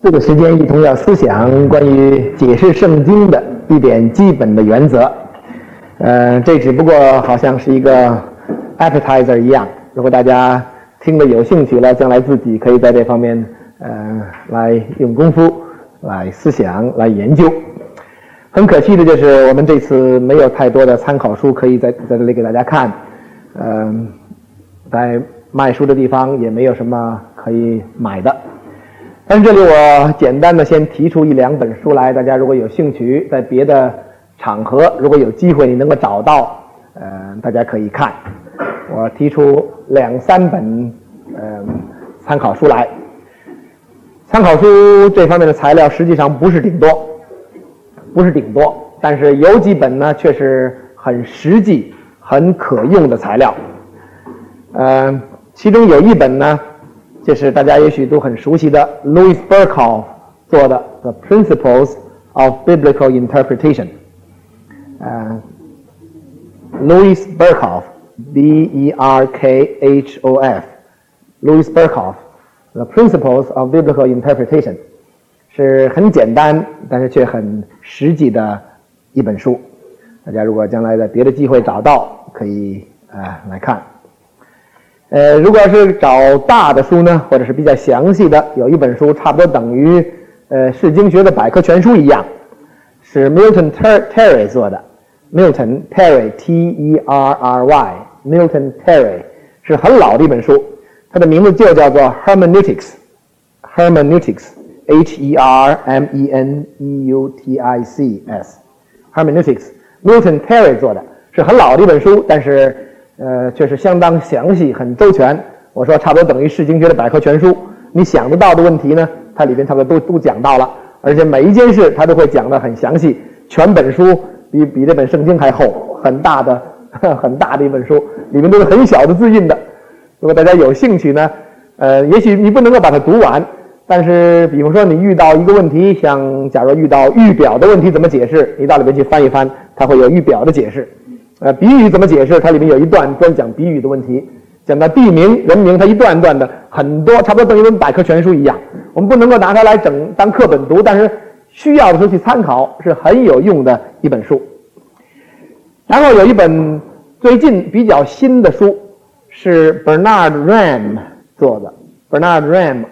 这个时间一同要思想关于解释圣经的一点基本的原则。这只不过好像是一个 appetizer 一样，如果大家听了有兴趣了，将来自己可以在这方面来用功夫来思想来研究。很可惜的就是我们这次没有太多的参考书可以在这里给大家看，在卖书的地方也没有什么可以买的。但是这里我简单的先提出一两本书来，大家如果有兴趣，在别的场合如果有机会你能够找到，大家可以看。我提出两三本参考书来。参考书这方面的材料实际上不是顶多，但是有几本呢却是很实际很可用的材料。其中有一本呢就是大家也许都很熟悉的 Louis Berkhof 做的 The Principles of Biblical Interpretation。 Louis Berkhof B-E-R-K-H-O-F Louis Berkhof The Principles of Biblical Interpretation 是很简单但是却很实际的一本书，大家如果将来在别的机会找到可以来看。如果是找大的书呢，或者是比较详细的，有一本书差不多等于释经学的百科全书一样，是 Milton Terry 做的。 Milton Terry T-E-R-R-Y Milton Terry 是很老的一本书，它的名字就叫做 Hermeneutics H-E-R-M-E-N-E-U-T-I-C-S Hermeneutics Milton Terry 做的，是很老的一本书，但是却是相当详细很周全。我说差不多等于释经学的百科全书，你想得到的问题呢它里边差不多都讲到了，而且每一件事它都会讲得很详细。全本书比这本圣经还厚，很大的一本书，里面都是很小的字印的。如果大家有兴趣呢，也许你不能够把它读完，但是比方说你遇到一个问题，像假如遇到预表的问题怎么解释，你到里面去翻一翻，它会有预表的解释。比喻怎么解释，它里面有一段专讲比喻的问题，讲到地名人名，它一段段的很多，差不多等于跟百科全书一样。我们不能够拿它来当课本读，但是需要的时候去参考，是很有用的一本书。然后有一本最近比较新的书是 Bernard Ramm 做的， Bernard Ramm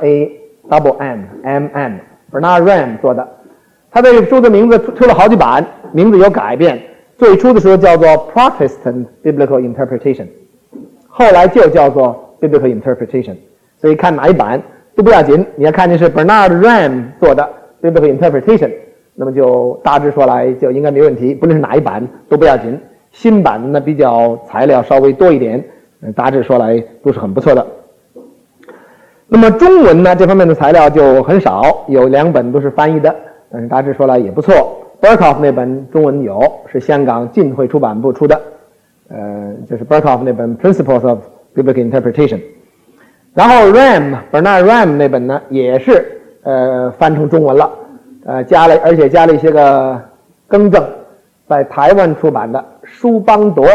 R-A-M-M Bernard Ramm 做的。他这个书的名字出了好几版，名字有改变，最初的时候叫做 Protestant Biblical Interpretation， 后来就叫做 Biblical Interpretation， 所以看哪一版都不要紧，你要看见是 Bernard Ramm 做的 Biblical Interpretation， 那么就大致说来就应该没问题，不论是哪一版都不要紧。新版呢比较材料稍微多一点，大致说来都是很不错的。那么中文呢这方面的材料就很少，有两本都是翻译的，但是大致说来也不错。Berkhof 那本中文有，是香港浸会出版部出的，就是 Berkhof 那本 Principles of Biblical Interpretation。 然后 Bernard Ramm 那本呢也是翻成中文了，而且加了一些个更正，在台湾出版的舒邦铎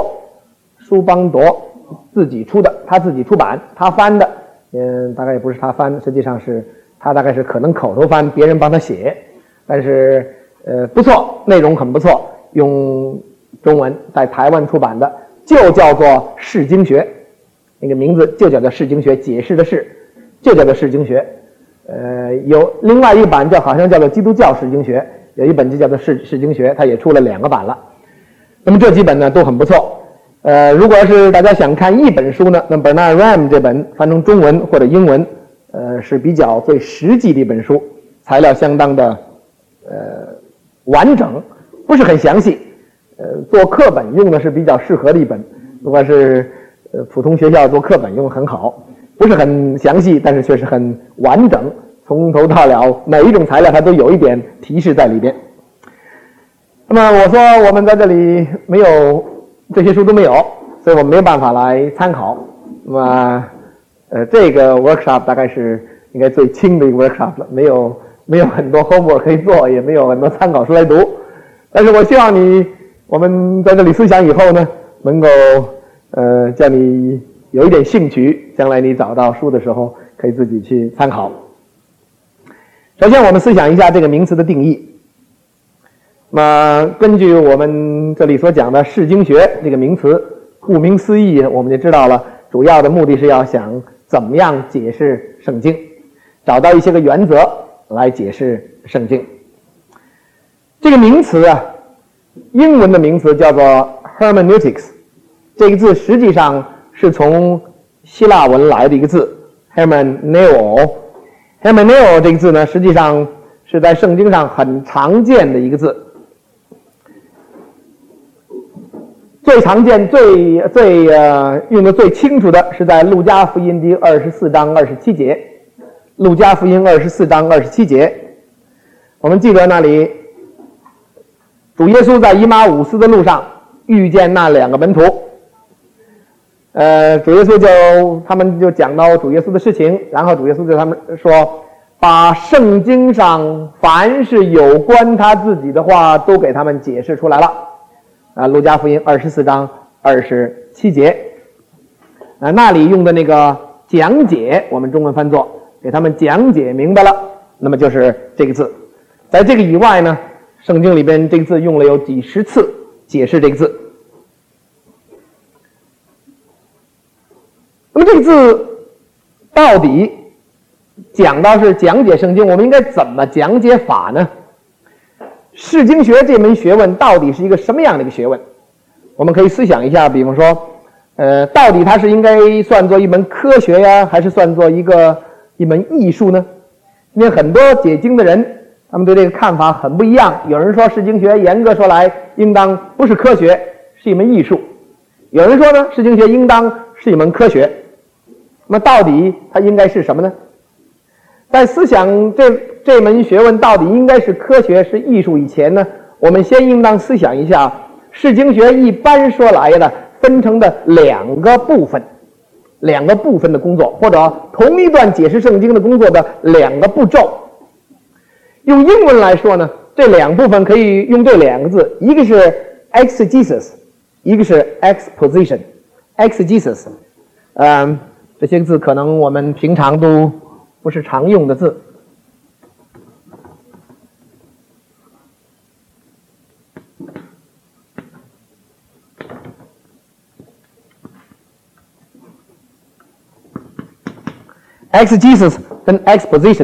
自己出的，他自己出版，他翻的，大概也不是他翻，实际上是他大概是可能口头翻，别人帮他写，但是不错，内容很不错，用中文在台湾出版的，就叫做释经学，那个名字就叫做释经学，解释的释就叫做释经学。有另外一个版好像叫做基督教释经学，有一本就叫做释经学，它也出了两个版了。那么这几本呢都很不错。如果是大家想看一本书呢，那 Bernard Ramm 这本翻成中文或者英文，是比较最实际的一本书，材料相当的完整，不是很详细，做课本用的是比较适合的一本。如果是普通学校做课本用很好，不是很详细，但是却是很完整，从头到了每一种材料它都有一点提示在里边。那么我说我们在这里没有这些书都没有，所以我们没有办法来参考。那么这个 workshop 大概是应该最轻的一个 workshop 了，没有很多 homework 可以做，也没有很多参考书来读。但是我希望我们在这里思想以后呢，能够叫你有一点兴趣，将来你找到书的时候可以自己去参考。 首先我们思想一下这个名词的定义。那么根据我们这里所讲的释经学这个名词，顾名思义我们就知道了，主要的目的是要想怎么样解释圣经，找到一些个原则来解释圣经。这个名词啊，英文的名词叫做 hermeneutics， 这个字实际上是从希腊文来的一个字 hermeneo。 hermeneo 这个字呢，实际上是在圣经上很常见的一个字，最常见用的最清楚的是在路加福音第24章27节。路加福音24章27节，我们记得那里主耶稣在以马忤斯的路上遇见那2个门徒，主耶稣他们就讲到主耶稣的事情，然后主耶稣对他们说，把圣经上凡是有关他自己的话都给他们解释出来了。路加福音24章27节，那里用的那个讲解，我们中文翻作给他们讲解明白了，那么就是这个字。在这个以外呢，圣经里边这个字用了有几十次解释这个字。那么这个字到底讲到是讲解圣经，我们应该怎么讲解法呢？释经学这门学问到底是一个什么样的一个学问？我们可以思想一下，比方说到底它是应该算作一门科学呀，还是算作一门艺术呢？因为很多解经的人他们对这个看法很不一样，有人说释经学严格说来应当不是科学，是一门艺术，有人说呢释经学应当是一门科学。那么到底它应该是什么呢？在思想这门学问到底应该是科学是艺术以前呢，我们先应当思想一下释经学一般说来的分成的两个部分的工作，或者同一段解释圣经的工作的2个步骤。用英文来说呢，这2部分可以用这2个字，一个是 exegesis， 一个是 exposition。exegesis， 这些个字可能我们平常都不是常用的字。exegesis 跟 exposition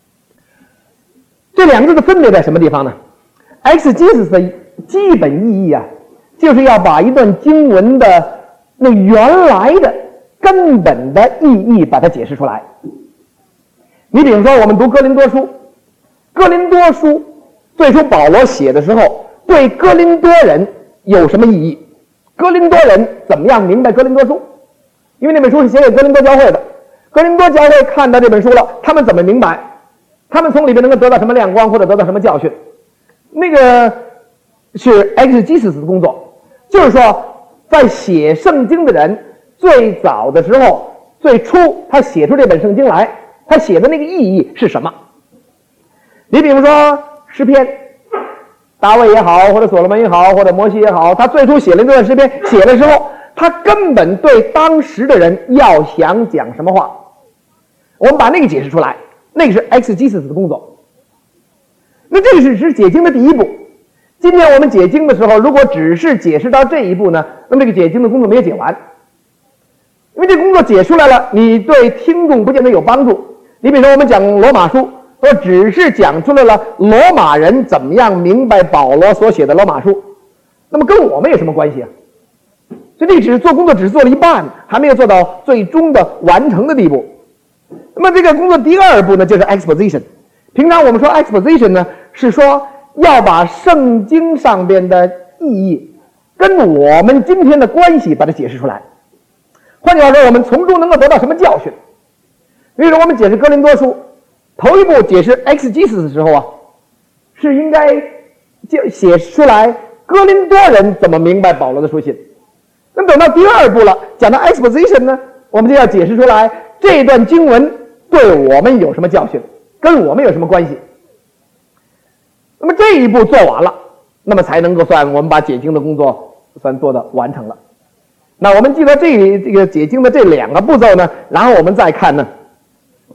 这2个字的分别在什么地方呢？ exegesis 的基本意义啊，就是要把一段经文的那原来的根本的意义把它解释出来。你比如说我们读哥林多书，哥林多书最初保罗写的时候对哥林多人有什么意义？哥林多人怎么样明白哥林多书？因为那本书是写给哥林多教会的，哥林多教会看到这本书了，他们怎么明白？他们从里面能够得到什么亮光，或者得到什么教训？那个是 exegesis 的工作，就是说在写圣经的人最早的时候，最初他写出这本圣经来，他写的那个意义是什么？你比如说诗篇，大卫也好，或者所罗门也好，或者摩西也好，他最初写了这段诗篇，写的时候他根本对当时的人要想讲什么话，我们把那个解释出来，那个是 exegesis 的工作。那这个是解经的第一步。今天我们解经的时候，如果只是解释到这一步呢，那么这个解经的工作没有解完，因为这工作解出来了，你对听众不见得有帮助。你比如说我们讲罗马书，我只是讲出来了罗马人怎么样明白保罗所写的罗马书，那么跟我们有什么关系啊？所以这只是做工作只是做了一半，还没有做到最终的完成的地步。那么这个工作第2步呢，就是 exposition。 平常我们说 exposition 呢，是说要把圣经上边的意义跟我们今天的关系把它解释出来。换句话说，我们从中能够得到什么教训？比如说我们解释哥林多书，头一步解释 exegesis 的时候啊，是应该就写出来哥林多人怎么明白保罗的书信。那么等到第2步了，讲到 exposition 呢，我们就要解释出来这段经文对我们有什么教训，跟我们有什么关系。那么这一步做完了，那么才能够算我们把解经的工作算做的完成了。那我们记得这个解经的这2个步骤呢，然后我们再看呢，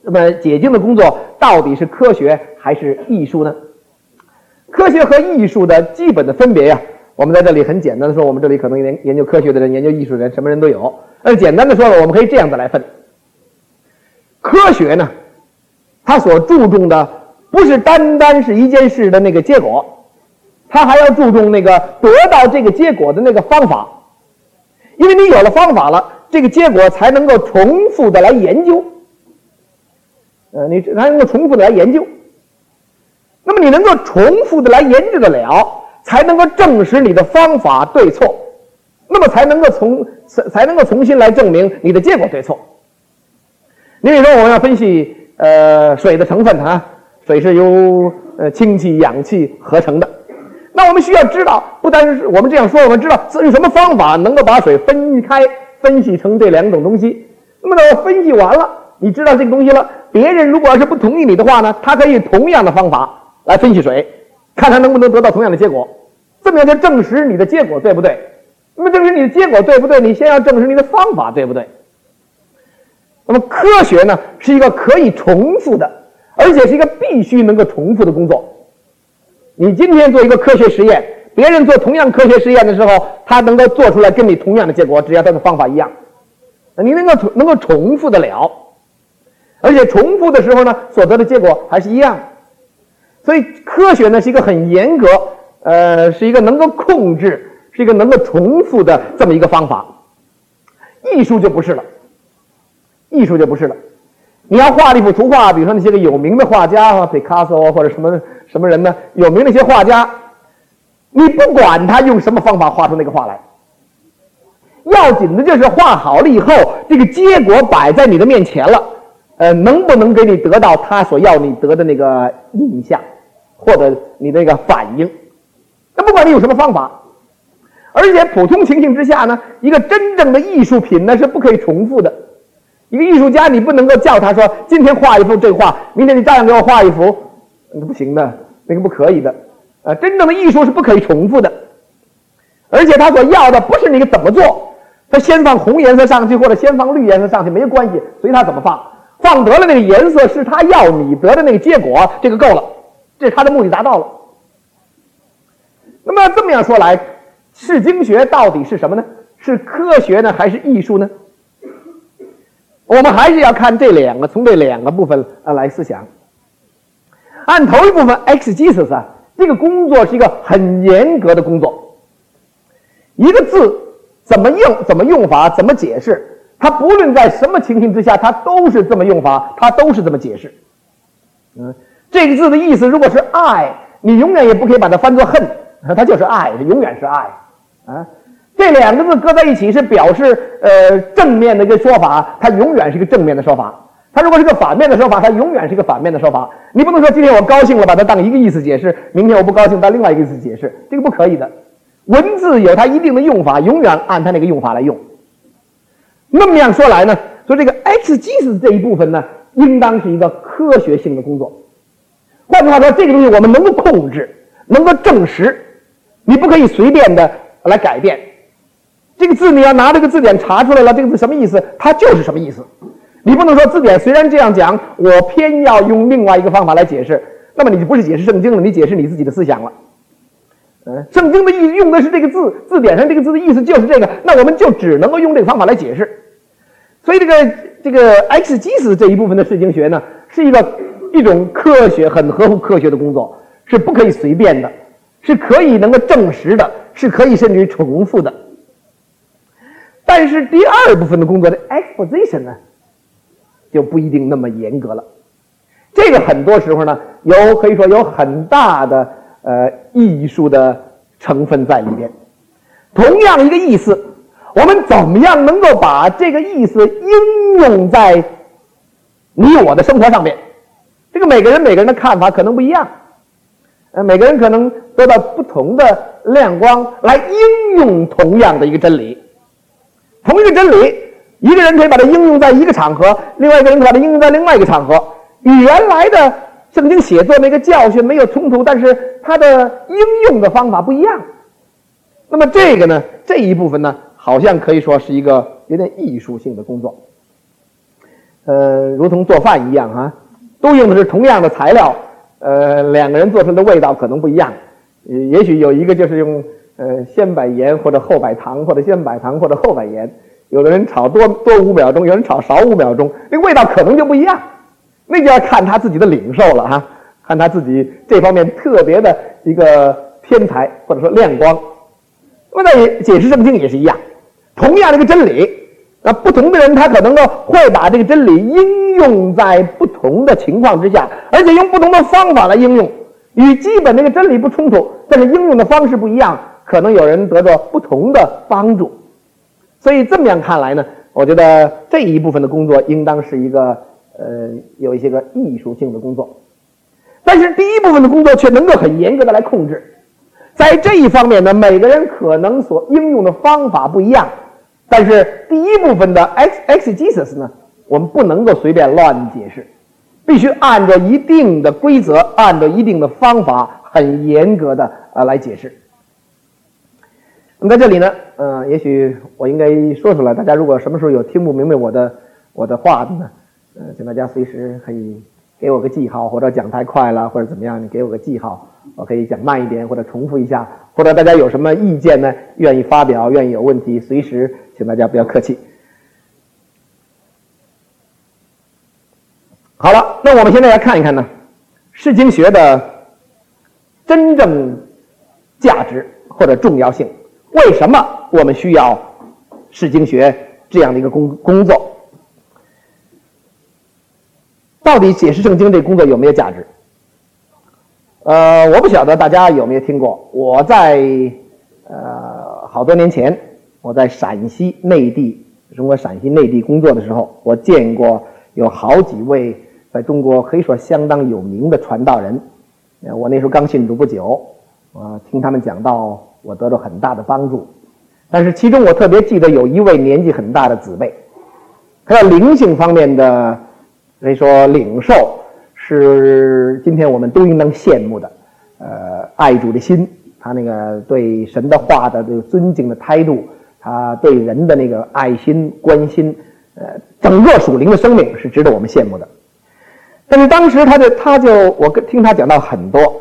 那么解经的工作到底是科学还是艺术呢？科学和艺术的基本的分别呀，我们在这里很简单的说，我们这里可能研究科学的人、研究艺术的人，什么人都有。简单的说呢，我们可以这样子来分。科学呢，它所注重的不是单单是一件事的那个结果，它还要注重那个得到这个结果的那个方法。因为你有了方法了，这个结果才能够重复的来研究。你才能够重复的来研究。那么你能够重复的来研究得了，才能够证实你的方法对错，那么才能够重新来证明你的结果对错。你比如说我们要分析水的成分啊，水是由氢气、氧气合成的。那我们需要知道，不单是我们这样说，我们知道用什么方法能够把水分开，分析成这两种东西。那么呢，我分析完了，你知道这个东西了，别人如果要是不同意你的话呢，他可以同样的方法来分析水，看他能不能得到同样的结果，这么样就证实你的结果对不对。那么证实你的结果对不对，你先要证实你的方法对不对。那么科学呢，是一个可以重复的，而且是一个必须能够重复的工作。你今天做一个科学实验，别人做同样科学实验的时候，他能够做出来跟你同样的结果，只要他的方法一样，你能够重复得了，而且重复的时候呢，所得的结果还是一样。所以科学呢是一个很严格，是一个能够控制，是一个能够重复的这么一个方法。艺术就不是了，艺术就不是了。你要画了一幅图画，比如说那些个有名的画家啊，毕卡索或者什么人呢，有名的一些画家，你不管他用什么方法画出那个画来，要紧的就是画好了以后，这个结果摆在你的面前了，能不能给你得到他所要你得的那个印象，或者你那个反应？那不管你有什么方法，而且普通情形之下呢，一个真正的艺术品呢是不可以重复的。一个艺术家，你不能够叫他说今天画一幅这画，明天你照样给我画一幅，那不行的，那个不可以的。真正的艺术是不可以重复的，而且他所要的不是你怎么做，他先放红颜色上去或者先放绿颜色上去没关系，随他怎么放，放得了那个颜色是他要你得的那个结果，这个够了，这是他的目的达到了。那么这么样说来，视经学到底是什么呢？是科学呢，还是艺术呢？我们还是要看从这两个部分来思想。按头一部分 exegesis 啊，这个工作是一个很严格的工作。一个字怎么用法，怎么解释，它不论在什么情形之下，它都是这么用法，它都是这么解释。这个字的意思如果是爱，你永远也不可以把它翻作恨，它就是爱，它永远是爱啊。这两个字搁在一起是表示正面的一个说法，它永远是一个正面的说法。它如果是个反面的说法，它永远是一个反面的说法。你不能说今天我高兴了把它当一个意思解释，明天我不高兴当另外一个意思解释，这个不可以的。文字有它一定的用法，永远按它那个用法来用。那么样说来呢，说这个 exegesis 这一部分呢，应当是一个科学性的工作。换句话说，这个东西我们能够控制，能够证实，你不可以随便的来改变。这个字你要拿这个字典查出来了，这个字什么意思，它就是什么意思。你不能说字典虽然这样讲，我偏要用另外一个方法来解释，那么你就不是解释圣经了，你解释你自己的思想了。圣经的意思用的是这个字，字典上这个字的意思就是这个，那我们就只能够用这个方法来解释。所以这个 exegesis 这一部分的视经学呢，是一种科学，很合乎科学的工作，是不可以随便的，是可以能够证实的，是可以甚至于重复的。但是第二部分的工作的 exposition 呢，就不一定那么严格了。这个很多时候呢，可以说有很大的艺术的成分在里边。同样一个意思，我们怎么样能够把这个意思应用在你我的生活上面？这个每个人的看法可能不一样，每个人可能得到不同的亮光来应用同样的一个真理。同一个真理，一个人可以把它应用在一个场合，另外一个人把它应用在另外一个场合，与原来的圣经写作那个教训没有冲突，但是它的应用的方法不一样。那么这个呢，这一部分呢，好像可以说是一个有点艺术性的工作。 如同做饭一样啊，都用的是同样的材料，两个人做出来的味道可能不一样。也许有一个就是用先摆盐或者后摆糖，或者先摆糖或者后摆盐。有的人炒多5秒钟，有人炒少5秒钟，那个味道可能就不一样。那就要看他自己的领受了哈，看他自己这方面特别的一个天才或者说亮光。那么在解释圣经也是一样，同样的一个真理，那不同的人他可能会把这个真理应用在不同的情况之下，而且用不同的方法来应用，与基本那个真理不冲突，但是应用的方式不一样，可能有人得到不同的帮助。所以这么样看来呢，我觉得这一部分的工作应当是一个有一些个艺术性的工作，但是第一部分的工作却能够很严格的来控制。在这一方面呢，每个人可能所应用的方法不一样，但是第一部分的 exegesis 呢，我们不能够随便乱解释，必须按照一定的规则，按照一定的方法，很严格的来解释。那么在这里呢，也许我应该说出来，大家如果什么时候有听不明白我的话的呢，请大家随时可以给我个记号，或者讲太快了，或者怎么样，你给我个记号，我可以讲慢一点，或者重复一下，或者大家有什么意见呢，愿意发表，愿意有问题，随时请大家不要客气。好了，那我们现在来看一看呢，释经学的真正价值或者重要性。为什么我们需要释经学这样的一个工作？到底解释圣经这个工作有没有价值？我不晓得大家有没有听过，我在好多年前，我在陕西内地，中国陕西内地工作的时候，我见过有好几位在中国可以说相当有名的传道人。我那时候刚信主不久，听他们讲道，我得到很大的帮助。但是其中我特别记得有一位年纪很大的姊妹，她在灵性方面的可以说领受是今天我们都应当羡慕的，爱主的心，她那个对神的话的这个尊敬的态度，她对人的那个爱心关心，整个属灵的生命是值得我们羡慕的。但是当时我听她讲到很多，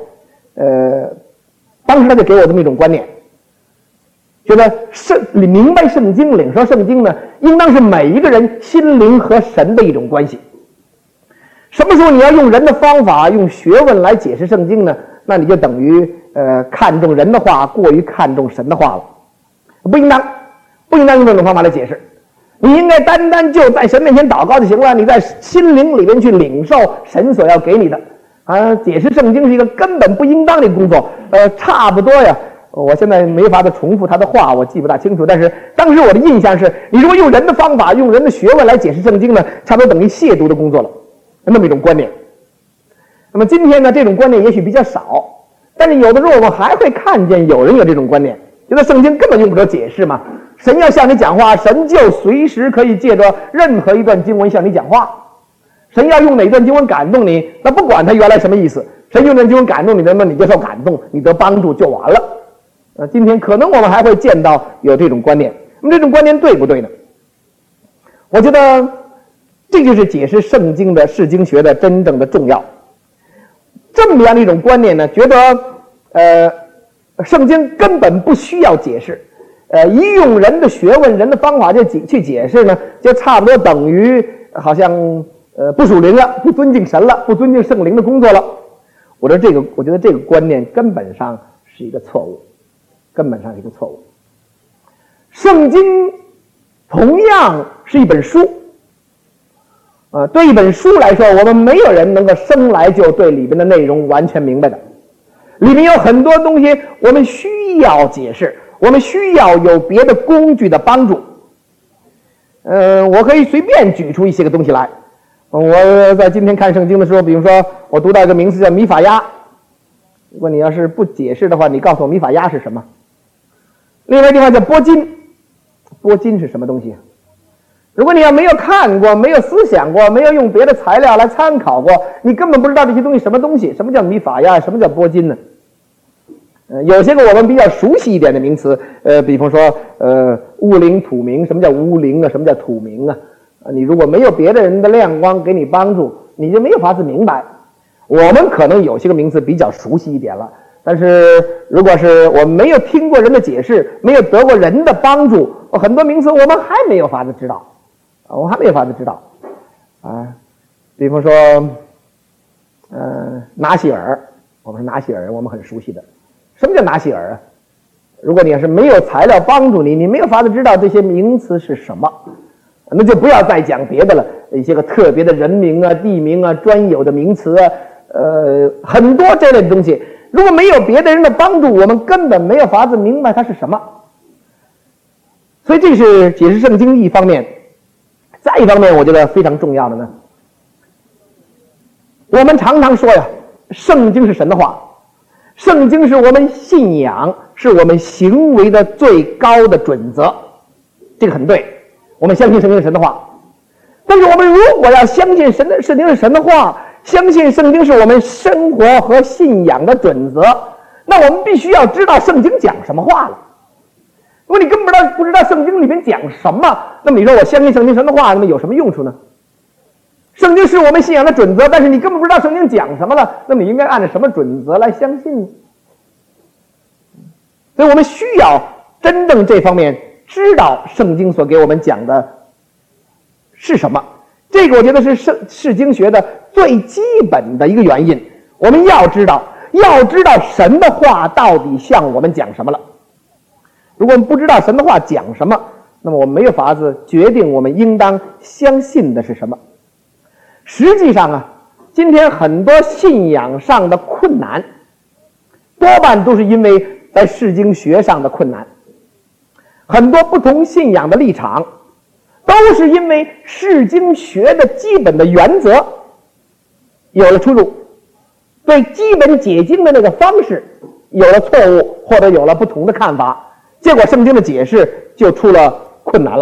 当时她就给我这么一种观念，觉得明白圣经、领受圣经呢，应当是每一个人心灵和神的一种关系。什么时候你要用人的方法、用学问来解释圣经呢？那你就等于看重人的话，过于看重神的话了。不应当用这种方法来解释。你应该单单就在神面前祷告就行了，你在心灵里面去领受神所要给你的。解释圣经是一个根本不应当的工作。差不多呀。我现在没法的重复他的话，我记不大清楚，但是当时我的印象是，你如果用人的方法、用人的学问来解释圣经呢，差不多等于亵渎的工作了，那么一种观念。那么今天呢，这种观念也许比较少，但是有的时候我们还会看见有人有这种观念，觉得圣经根本用不着解释嘛，神要向你讲话，神就随时可以借着任何一段经文向你讲话，神要用哪段经文感动你，那不管他原来什么意思，神用那经文感动你，那么你就受感动，你得帮助就完了。今天可能我们还会见到有这种观念，那么这种观念对不对呢？我觉得这就是解释圣经的释经学的真正的重要。这么样的一种观念呢，觉得圣经根本不需要解释，一用人的学问、人的方法去解释呢，就差不多等于好像不属灵了，不尊敬神了，不尊敬圣灵的工作了。我觉得这个观念根本上是一个错误。圣经同样是一本书，对一本书来说，我们没有人能够生来就对里面的内容完全明白的，里面有很多东西我们需要解释，我们需要有别的工具的帮助。我可以随便举出一些个东西来。我在今天看圣经的时候，比如说我读到一个名词叫米法押，如果你要是不解释的话，你告诉我米法押是什么？另外一个地方叫波金，波金是什么东西？如果你要没有看过、没有思想过、没有用别的材料来参考过，你根本不知道这些东西什么东西，什么叫米法押，什么叫波金呢？有些个我们比较熟悉一点的名词，比方说乌灵土名，什么叫乌灵啊？什么叫土名啊？ 你如果没有别的人的亮光给你帮助，你就没有法子明白。我们可能有些个名词比较熟悉一点了，但是如果是我们没有听过人的解释，没有得过人的帮助，很多名词我们还没有法子知道，我们还没有法子知道啊。比方说拿西尔，我们说拿西尔我们很熟悉的，什么叫拿西尔啊？如果你要是没有材料帮助你，你没有法子知道这些名词是什么，那就不要再讲别的了，一些个特别的人名啊、地名啊、专有的名词啊，很多这类的东西，如果没有别的人的帮助，我们根本没有法子明白它是什么。所以这是解释圣经一方面。再一方面，我觉得非常重要的呢，我们常常说呀，圣经是神的话，圣经是我们信仰，是我们行为的最高的准则，这个很对，我们相信圣经是神的话。但是我们如果要相信圣经是神的话，相信圣经是我们生活和信仰的准则，那我们必须要知道圣经讲什么话了。如果你根本不知道圣经里面讲什么，那么你说我相信圣经神的话，那么有什么用处呢？圣经是我们信仰的准则，但是你根本不知道圣经讲什么了，那么你应该按照什么准则来相信呢？所以我们需要真正这方面知道圣经所给我们讲的是什么。这个我觉得是释经学的最基本的一个原因。我们要知道神的话到底向我们讲什么了。如果我们不知道神的话讲什么，那么我们没有法子决定我们应当相信的是什么。实际上啊，今天很多信仰上的困难多半都是因为在释经学上的困难。很多不同信仰的立场都是因为释经学的基本的原则有了出入，对基本解经的那个方式有了错误，或者有了不同的看法，结果圣经的解释就出了困难了。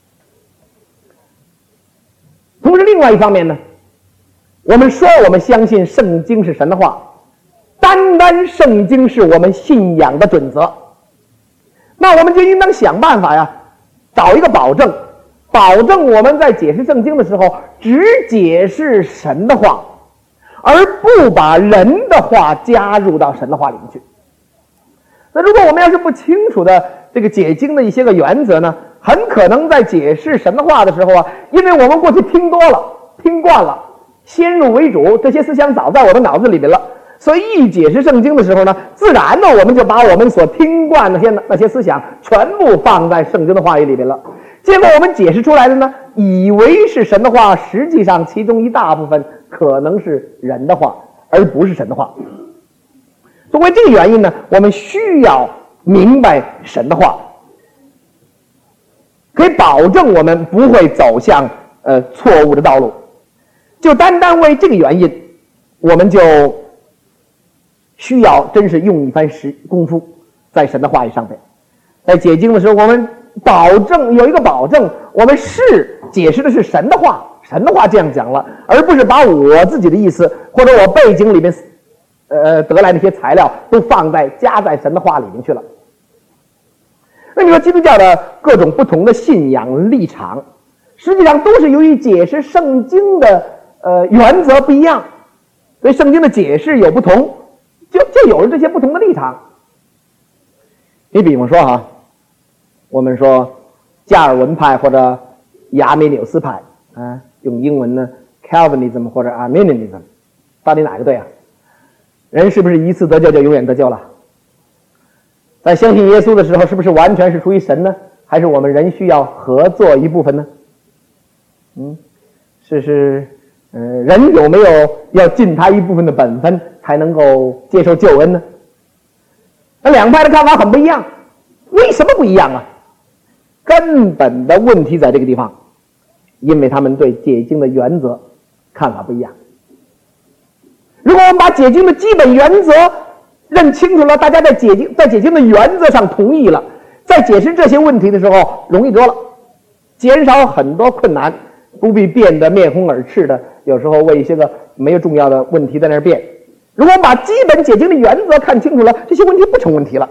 同时另外一方面呢，我们说我们相信圣经是神的话，单单圣经是我们信仰的准则，那我们就应当想办法呀，找一个保证我们在解释圣经的时候只解释神的话，而不把人的话加入到神的话里面去。那如果我们要是不清楚的这个解经的一些个原则呢，很可能在解释神的话的时候啊，因为我们过去听多了、听惯了，先入为主，这些思想早在我的脑子里面了，所以一解释圣经的时候呢，自然的我们就把我们所听惯那些思想全部放在圣经的话语里面了。结果我们解释出来的呢，以为是神的话，实际上其中一大部分可能是人的话，而不是神的话。作为这个原因呢，我们需要明白神的话，可以保证我们不会走向错误的道路。就单单为这个原因，我们就需要真是用一番功夫在神的话语上面。在解经的时候，我们有一个保证，我们是解释的是神的话，神的话这样讲了，而不是把我自己的意思或者我背景里面得来的一些材料都加在神的话里面去了。那你说基督教的各种不同的信仰立场，实际上都是由于解释圣经的原则不一样，所以圣经的解释有不同，就有了这些不同的立场。你比方说哈，我们说加尔文派或者亚美纽斯派啊，用英文呢 Calvinism 或者 Arminianism， 到底哪个对啊？人是不是一次得救就永远得救了？在相信耶稣的时候，是不是完全是出于神呢？还是我们人需要合作一部分呢？人有没有要尽他一部分的本分才能够接受救恩呢？那两派的看法很不一样，为什么不一样啊？根本的问题在这个地方，因为他们对解经的原则看法不一样。如果我们把解经的基本原则认清楚了，大家在解经的原则上同意了，在解释这些问题的时候容易多了，减少很多困难，不必变得面红耳赤的，有时候为一些个没有重要的问题在那儿辩。如果我们把基本解经的原则看清楚了，这些问题不成问题了。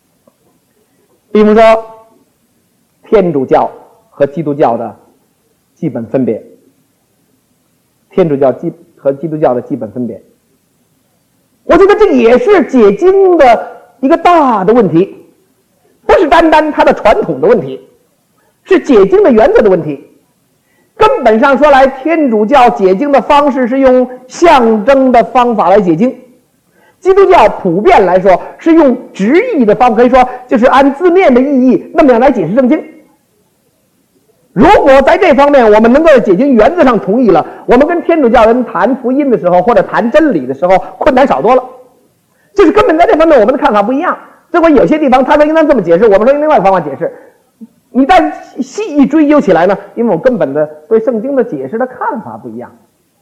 比如说天主教和基督教的基本分别，天主教和基督教的基本分别。我觉得这也是解经的一个大的问题，不是单单它的传统的问题，是解经的原则的问题。根本上说来，天主教解经的方式是用象征的方法来解经，基督教普遍来说是用直译的方法，可以说就是按字面的意义那么样来解释圣经。如果在这方面我们能够在解经原则上同意了，我们跟天主教人谈福音的时候或者谈真理的时候困难少多了。就是根本在这方面我们的看法不一样，所以有些地方他说应当这么解释，我们说用另外一个方法解释。你再细一追究起来呢，因为我根本的对圣经的解释的看法不一样。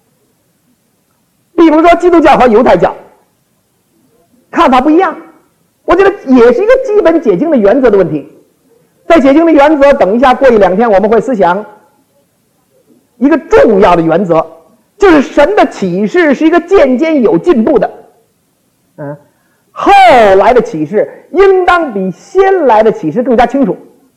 比如说基督教和犹太教看法不一样，我觉得也是一个基本解经的原则的问题。在解经的原则，等一下过1-2天我们会思想一个重要的原则，就是神的启示是一个渐渐有进步的，后来的启示应当比先来的启示更加清楚。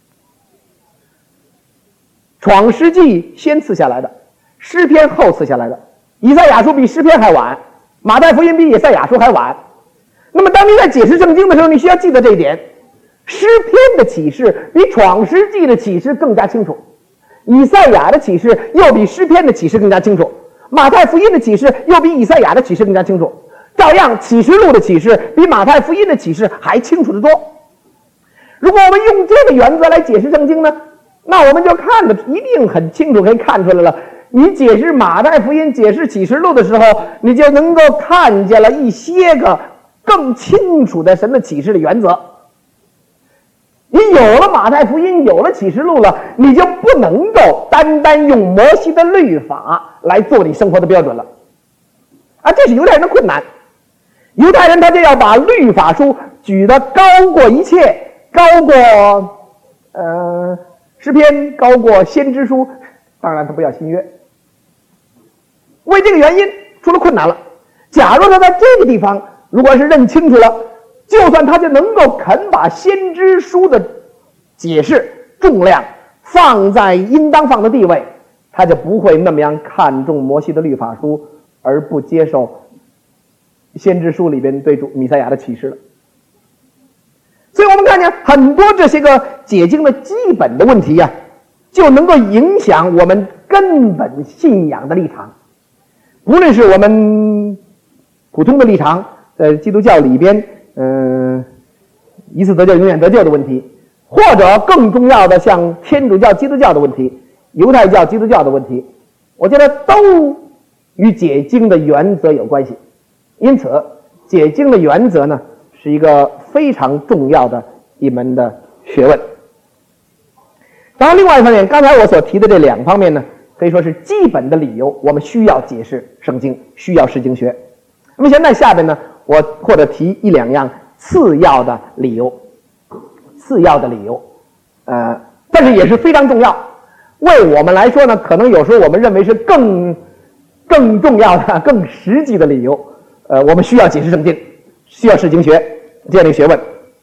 创世纪先赐下来的，诗篇后赐下来的，以赛亚书比诗篇还晚，马太福音比以赛亚书还晚。那么当你在解释圣经的时候，你需要记得这一点，诗篇的启示比创世纪的启示更加清楚，以赛亚的启示又比诗篇的启示更加清楚，马太福音的启示又比以赛亚的启示更加清楚。照样启示录的启示比马太福音的启示还清楚得多。如果我们用这个原则来解释圣经呢，那我们就看得一定很清楚，可以看出来了。你解释马太福音、解释启示录的时候，你就能够看见了一些个更清楚的神的启示的原则。你有了马太福音，有了启示录了，你就不能够单单用摩西的律法来做你生活的标准了。这是犹太人的困难。犹太人他就要把律法书举得高过一切，高过诗篇，高过先知书，当然他不要新约。为这个原因出了困难了。假如他在这个地方如果是认清楚了，就算他就能够肯把先知书的解释重量放在应当放的地位，他就不会那么样看重摩西的律法书，而不接受先知书里边对主弥赛亚的启示了。所以我们看见很多这些个解经的基本的问题呀，就能够影响我们根本信仰的立场。无论是我们普通的立场，基督教里边一次得救永远得救的问题，或者更重要的像天主教基督教的问题，犹太教基督教的问题，我觉得都与解经的原则有关系。因此解经的原则呢，是一个非常重要的一门的学问。当然另外一方面，刚才我所提的这2方面呢，可以说是基本的理由，我们需要解释圣经，需要释经学。那么现在下边呢，我或者提1-2样次要的理由，但是也是非常重要。为我们来说呢，可能有时候我们认为是更重要的、更实际的理由。我们需要解释圣经，需要释经学这样的一个学问。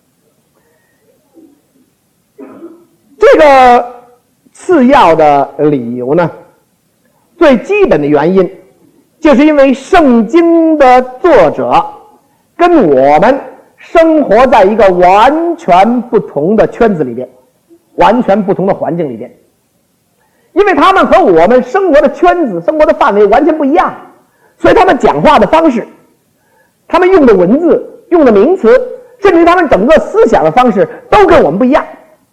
这个次要的理由呢，最基本的原因就是因为圣经的作者跟我们生活在一个完全不同的圈子里边，完全不同的环境里边。因为他们和我们生活的圈子、生活的范围完全不一样，所以他们讲话的方式，他们用的文字、用的名词，甚至他们整个思想的方式都跟我们不一样，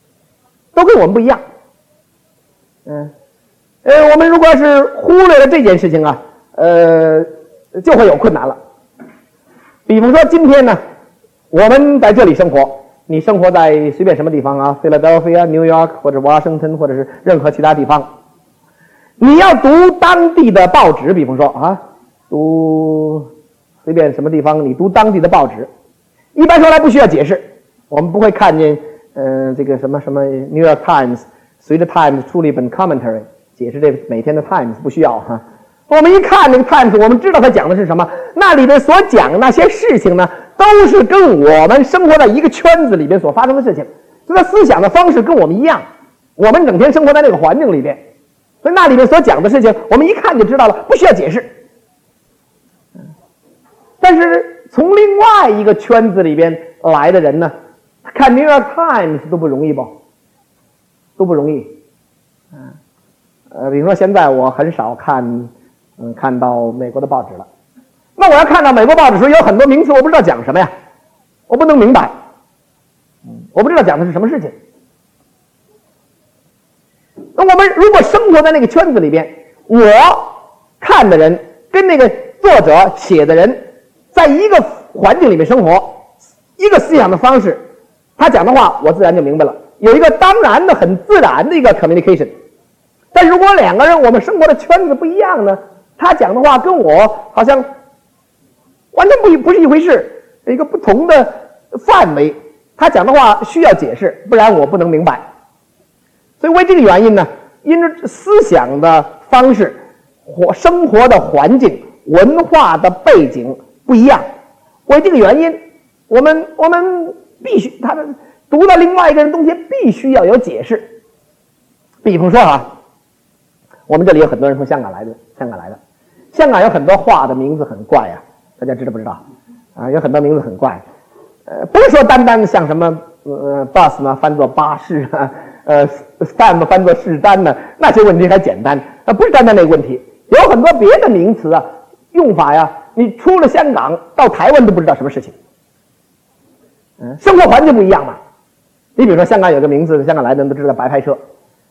我们如果是忽略了这件事情啊，就会有困难了。比方说今天呢，我们在这里生活，你生活在随便什么地方啊， Philadelphia、New York 或者 Washington 或者是任何其他地方，你要读当地的报纸，比方说读随便什么地方，你读当地的报纸，一般说来不需要解释，我们不会看见这个什么 New York Times 随着 Times 出了一本 commentary 解释这每天的 Times， 不需要哈。我们一看那个 Times， 我们知道它讲的是什么，那里边所讲的那些事情呢，都是跟我们生活在一个圈子里边所发生的事情，这个思想的方式跟我们一样，我们整天生活在那个环境里边， 所以那里面所讲的事情，我们一看就知道了，不需要解释。但是从另外一个圈子里边来的人呢，看 New York Times 都不容易吧？都不容易。比如说现在我很少看到美国的报纸了。那我要看到美国报纸时，有很多名词我不知道讲什么呀，我不能明白。我不知道讲的是什么事情。那我们如果生活在那个圈子里边，我看的人跟那个作者写的人在一个环境里面生活，一个思想的方式，他讲的话我自然就明白了，有一个当然的很自然的一个 communication。 但如果两个人我们生活的圈子不一样呢，他讲的话跟我好像完全不是一回事，一个不同的范围，他讲的话需要解释，不然我不能明白。所以为这个原因呢，因着思想的方式、生活的环境、文化的背景不一样，为这个原因，我们必须他读到另外一个人东西必须要有解释。比方说我们这里有很多人从香港来的，香港有很多话的名字很怪啊，大家知道不知道？有很多名字很怪，不是说单单像什么bus 呢翻作巴士啊，stand 翻作士丹呢，那些问题还简单，不是单单那个问题，有很多别的名词用法呀，你出了香港到台湾都不知道什么事情。生活环境不一样嘛。你比如说香港有个名字，香港来的人都知道白牌车，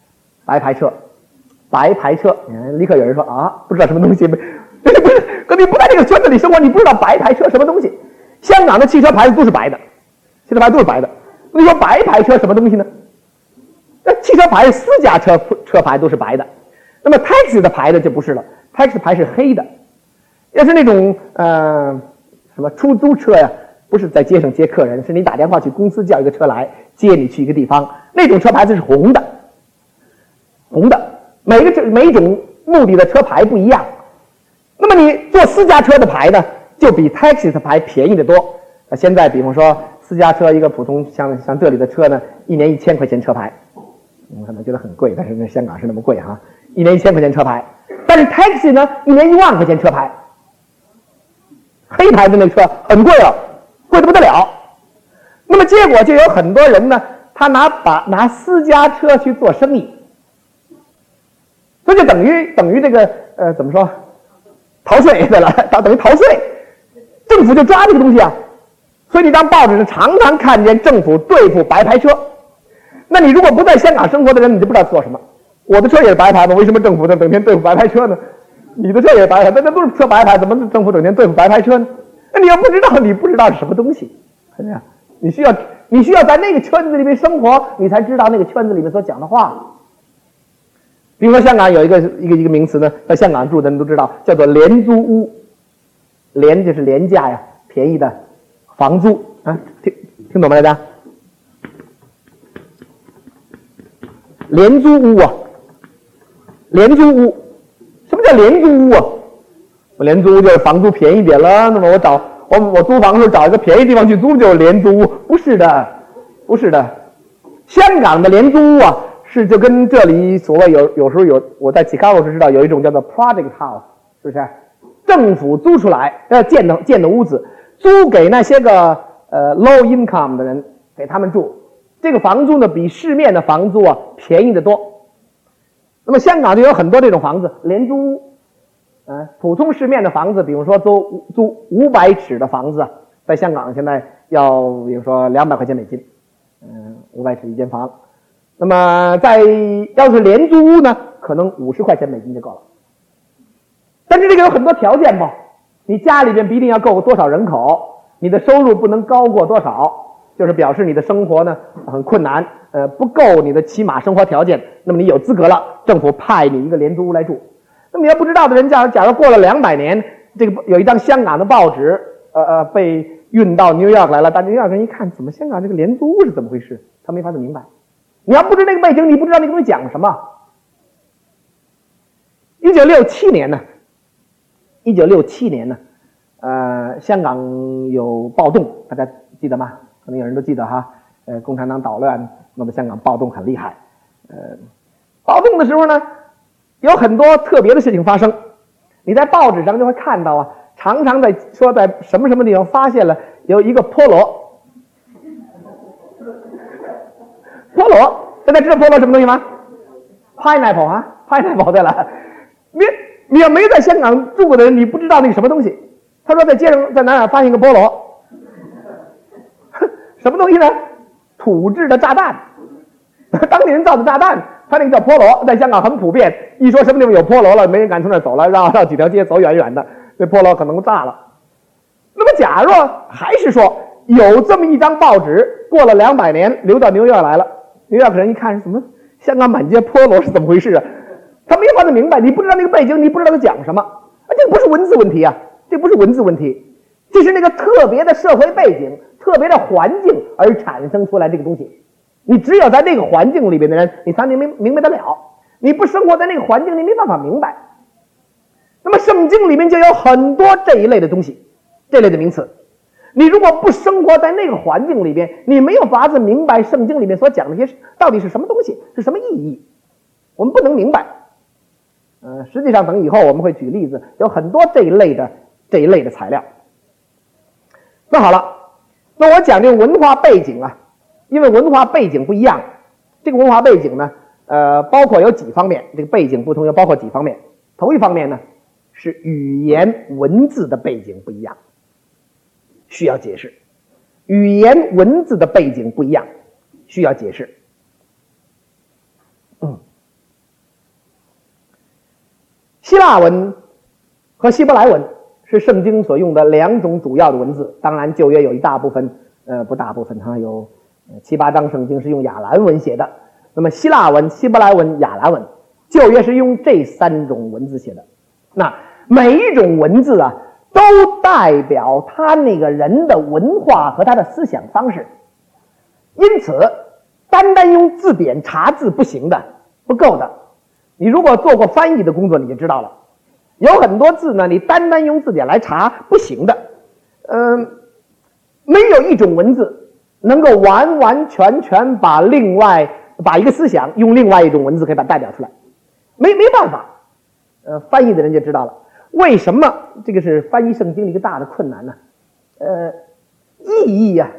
立刻有人说不知道什么东西。不是，可你不在这个圈子里生活，你不知道白牌车什么东西。香港的汽车牌子都是白的，你说白牌车什么东西呢？那汽车牌私家车牌都是白的，那么 taxi 的牌子就不是了， taxi 牌是黑的。要是那种什么出租车呀，不是在街上接客人，是你打电话去公司叫一个车来接你去一个地方，那种车牌子是红的。每种目的的车牌不一样。那么你做私家车的牌呢，就比 taxi 的牌便宜得多。现在比方说私家车一个普通像这里的车呢，一年1000块钱车牌，你可能觉得很贵，但是香港是那么贵一年1000块钱车牌。但是 taxi 呢，一年1万块钱车牌，黑牌的那车很贵了，贵得不得了。那么结果就有很多人呢，他拿私家车去做生意，这就等于这个怎么说，逃税对了，等于逃税，政府就抓这个东西啊。所以你当报纸上常常看见政府对付白牌车，那你如果不在香港生活的人，你就不知道做什么。我的车也是白牌嘛，为什么政府整天对付白牌车呢？你的车也是白牌，那都是车白牌，怎么政府整天对付白牌车呢？那你要不知道，你不知道是什么东西，是不是？你需要在那个圈子里面生活，你才知道那个圈子里面所讲的话。比如说香港有一个名词呢，在香港住的人都知道，叫做廉租屋。廉就是廉价呀，便宜的房租啊，听懂吗大家？廉租屋廉租屋，什么叫廉租屋廉租屋就是房租便宜点了，那么我租房的时候找一个便宜地方去租就是廉租屋，不是的。香港的廉租屋是就跟这里所谓有时候我在Chicago时知道有一种叫做 project house， 是不是？政府租出来建的屋子，租给那些个low income 的人给他们住，这个房租呢比市面的房租便宜得多。那么香港就有很多这种房子，廉租屋。普通市面的房子，比如说租500尺的房子在香港现在要比如说200块钱美金，500尺一间房。那么要是廉租屋呢，可能50块钱美金就够了。但是这个有很多条件吧，你家里边必定要够多少人口，你的收入不能高过多少，就是表示你的生活呢很困难，不够你的起码生活条件，那么你有资格了，政府派你一个廉租屋来住。那么你要不知道的人，假如过了200年，这个有一张香港的报纸，被运到 New York 来了，大家 New York 人一看，怎么香港这个廉租屋是怎么回事？他没法子明白。你要不知那个背景，你不知道那个东西讲什么。1967年呢，香港有暴动，大家记得吗？可能有人都记得共产党捣乱，弄得香港暴动很厉害。暴动的时候呢， 有很多特别的事情发生。你在报纸上就会看到啊，常常在说在什么什么地方发现了有一个菠萝。菠萝，大家知道菠萝什么东西吗？ pineapple 啊 ，pineapple 对了。你要没在香港住过的人，你不知道那个什么东西。他说在街上在哪发现一个菠萝，什么东西呢？土制的炸弹，当地人造的炸弹，他那个叫菠萝，在香港很普遍。一说什么地方有菠萝了，没人敢从那儿走了，绕几条街走远远的，这菠萝可能炸了。那么假若还是说有这么一张报纸，过了200年流到纽约来了，纽约人一看是怎么香港满街菠萝是怎么回事啊？他没法子明白，你不知道那个背景，你不知道他讲什么，这不是文字问题啊，这不是文字问题，这是那个特别的社会背景、特别的环境而产生出来这个东西。你只有在那个环境里边的人，你才明白得了。你不生活在那个环境，你没办法明白。那么圣经里面就有很多这一类的东西，这类的名词。你如果不生活在那个环境里边，你没有法子明白圣经里面所讲的些到底是什么东西，是什么意义，我们不能明白。实际上等以后我们会举例子，有很多这一类的材料。那好了，那我讲这个文化背景啊，因为文化背景不一样，这个文化背景呢，包括有几方面，这个背景不同又包括几方面。头一方面呢，是语言文字的背景不一样，需要解释。语言文字的背景不一样，需要解释。希腊文和希伯来文是圣经所用的2种主要的文字，当然旧约有一大部分，不大部分，它有7、8章圣经是用亚兰文写的。那么希腊文、希伯来文、亚兰文，旧约是用这3种文字写的。那每一种文字啊，都代表他那个人的文化和他的思想方式，因此单单用字典查字不行的，不够的。你如果做过翻译的工作，你就知道了，有很多字呢，你单单用字典来查不行的。没有一种文字能够完完全全把一个思想用另外一种文字可以把它代表出来，没办法。翻译的人就知道了，为什么这个是翻译圣经的一个大的困难呢？意义啊，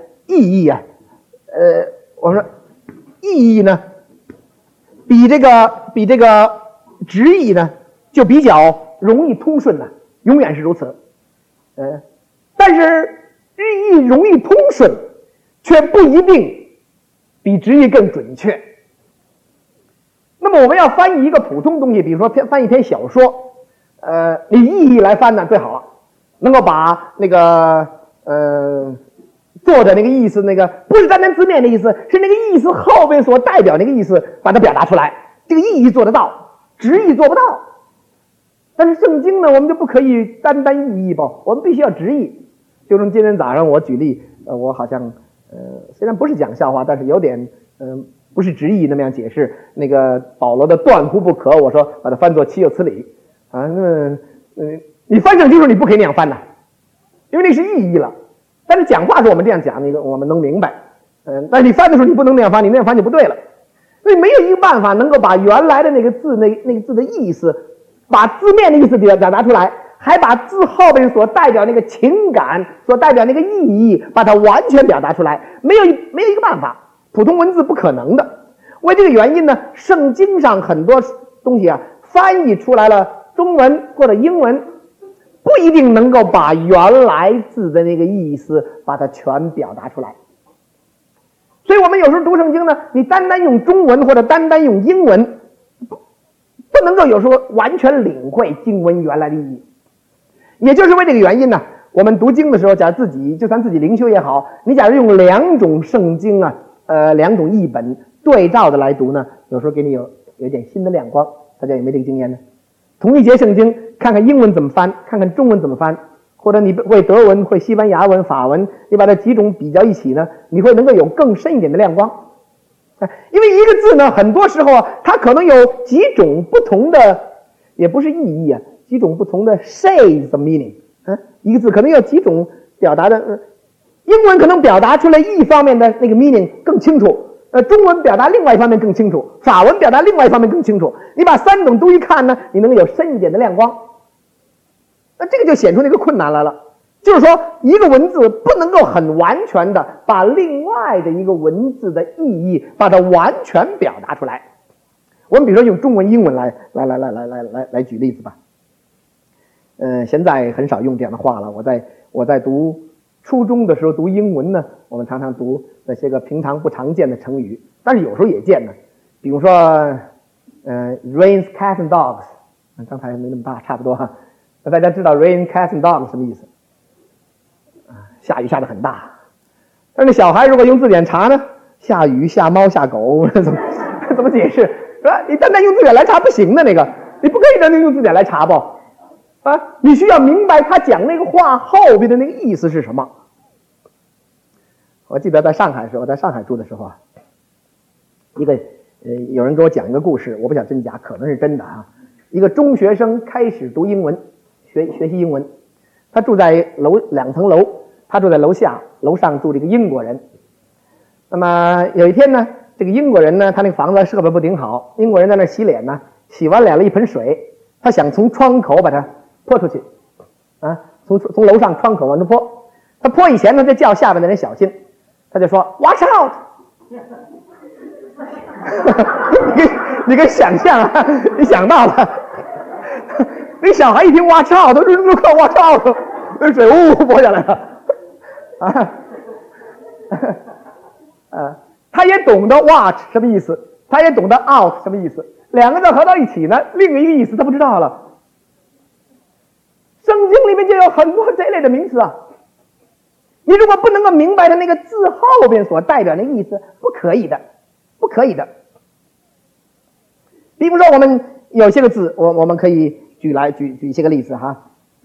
我说意义呢，比这个直译呢就比较容易通顺了，永远是如此。但是意义容易通顺，却不一定比直译更准确。那么我们要翻译一个普通东西，比如说翻译一篇小说，你意译来翻呢最好了，能够把那个作者那个意思，那个不是单单字面的意思，是那个意思后面所代表那个意思，把它表达出来。这个意义做得到，直译做不到。但是圣经呢，我们就不可以单单意译吧，我们必须要直译。就从今天早上我举例，我好像虽然不是讲笑话，但是有点不是直译那么样解释那个保罗的断乎不可，我说把它翻作岂有此理啊？你翻圣经时候你不可以那样翻的，因为那是意译了。但是讲话时候我们这样讲，我们能明白。但是你翻的时候你不能那样翻，你那样翻就不对了。所以没有一个办法能够把原来的那个字那个字的意思，把字面的意思表达出来，还把字后边所代表那个情感，所代表那个意义，把它完全表达出来，没有一个办法，普通文字不可能的。为这个原因呢，圣经上很多东西啊，翻译出来了中文或者英文，不一定能够把原来字的那个意思把它全表达出来。所以我们有时候读圣经呢，你单单用中文或者单单用英文，不能够有时候完全领会经文原来的意义。也就是为这个原因呢，我们读经的时候，假如就算自己灵修也好，你假如用2种圣经啊，2种译本对照的来读呢，有时候给你有点新的亮光。大家有没有这个经验呢？同一节圣经，看看英文怎么翻，看看中文怎么翻，或者你会德文、会西班牙文、法文，你把它几种比较一起呢，你会能够有更深一点的亮光。因为一个字呢，很多时候啊，它可能有几种不同的，也不是意义啊，几种不同的 shades of meaning。一个字可能有几种表达的，英文可能表达出来一方面的那个 meaning 更清楚， 中文表达另外一方面更清楚，法文表达另外一方面更清楚。你把3种都一看呢，你能有深一点的亮光。那这个就显出那个困难来了，就是说一个文字不能够很完全的把另外的一个文字的意义把它完全表达出来。我们比如说用中文、英文来举例子吧。现在很少用这样的话了。我在读初中的时候读英文呢，我们常常读那些个平常不常见的成语，但是有时候也见呢。比如说rains cats and dogs， 刚才没那么大，差不多哈。那大家知道 rain cats and dogs 什么意思？下雨下得很大。但是那小孩如果用字典查呢，下雨下猫下狗怎么解释？是吧？你单单用字典来查不行的，那个你不可以单单用字典来查不啊？你需要明白他讲那个话后边的那个意思是什么。我记得在上海的时候，在上海住的时候啊，有人给我讲一个故事，我不晓得真假，可能是真的啊。一个中学生开始读英文，学习英文，他住在2层楼，他住在楼下，楼上住了一个英国人。那么有一天呢，这个英国人呢，他那个房子设备不顶好，英国人在那洗脸呢，洗完脸了一盆水，他想从窗口把它泼出去，啊，从楼上窗口往出泼。他泼以前呢，就叫下面的人小心，他就说 "Watch out"。你可以想象啊，你想到了，那小孩一听 "Watch out"， 都快 "Watch out"， 那水泼下来了，他也懂得 "watch" 什么意思，他也懂得 "out" 什么意思，两个字合到一起呢，另一个意思他不知道了。圣经里面就有很多这类的名词啊，你如果不能够明白他那个字后边所代表的意思，不可以的，不可以的。比如说我们有些个字，我们可以举一些个例子哈。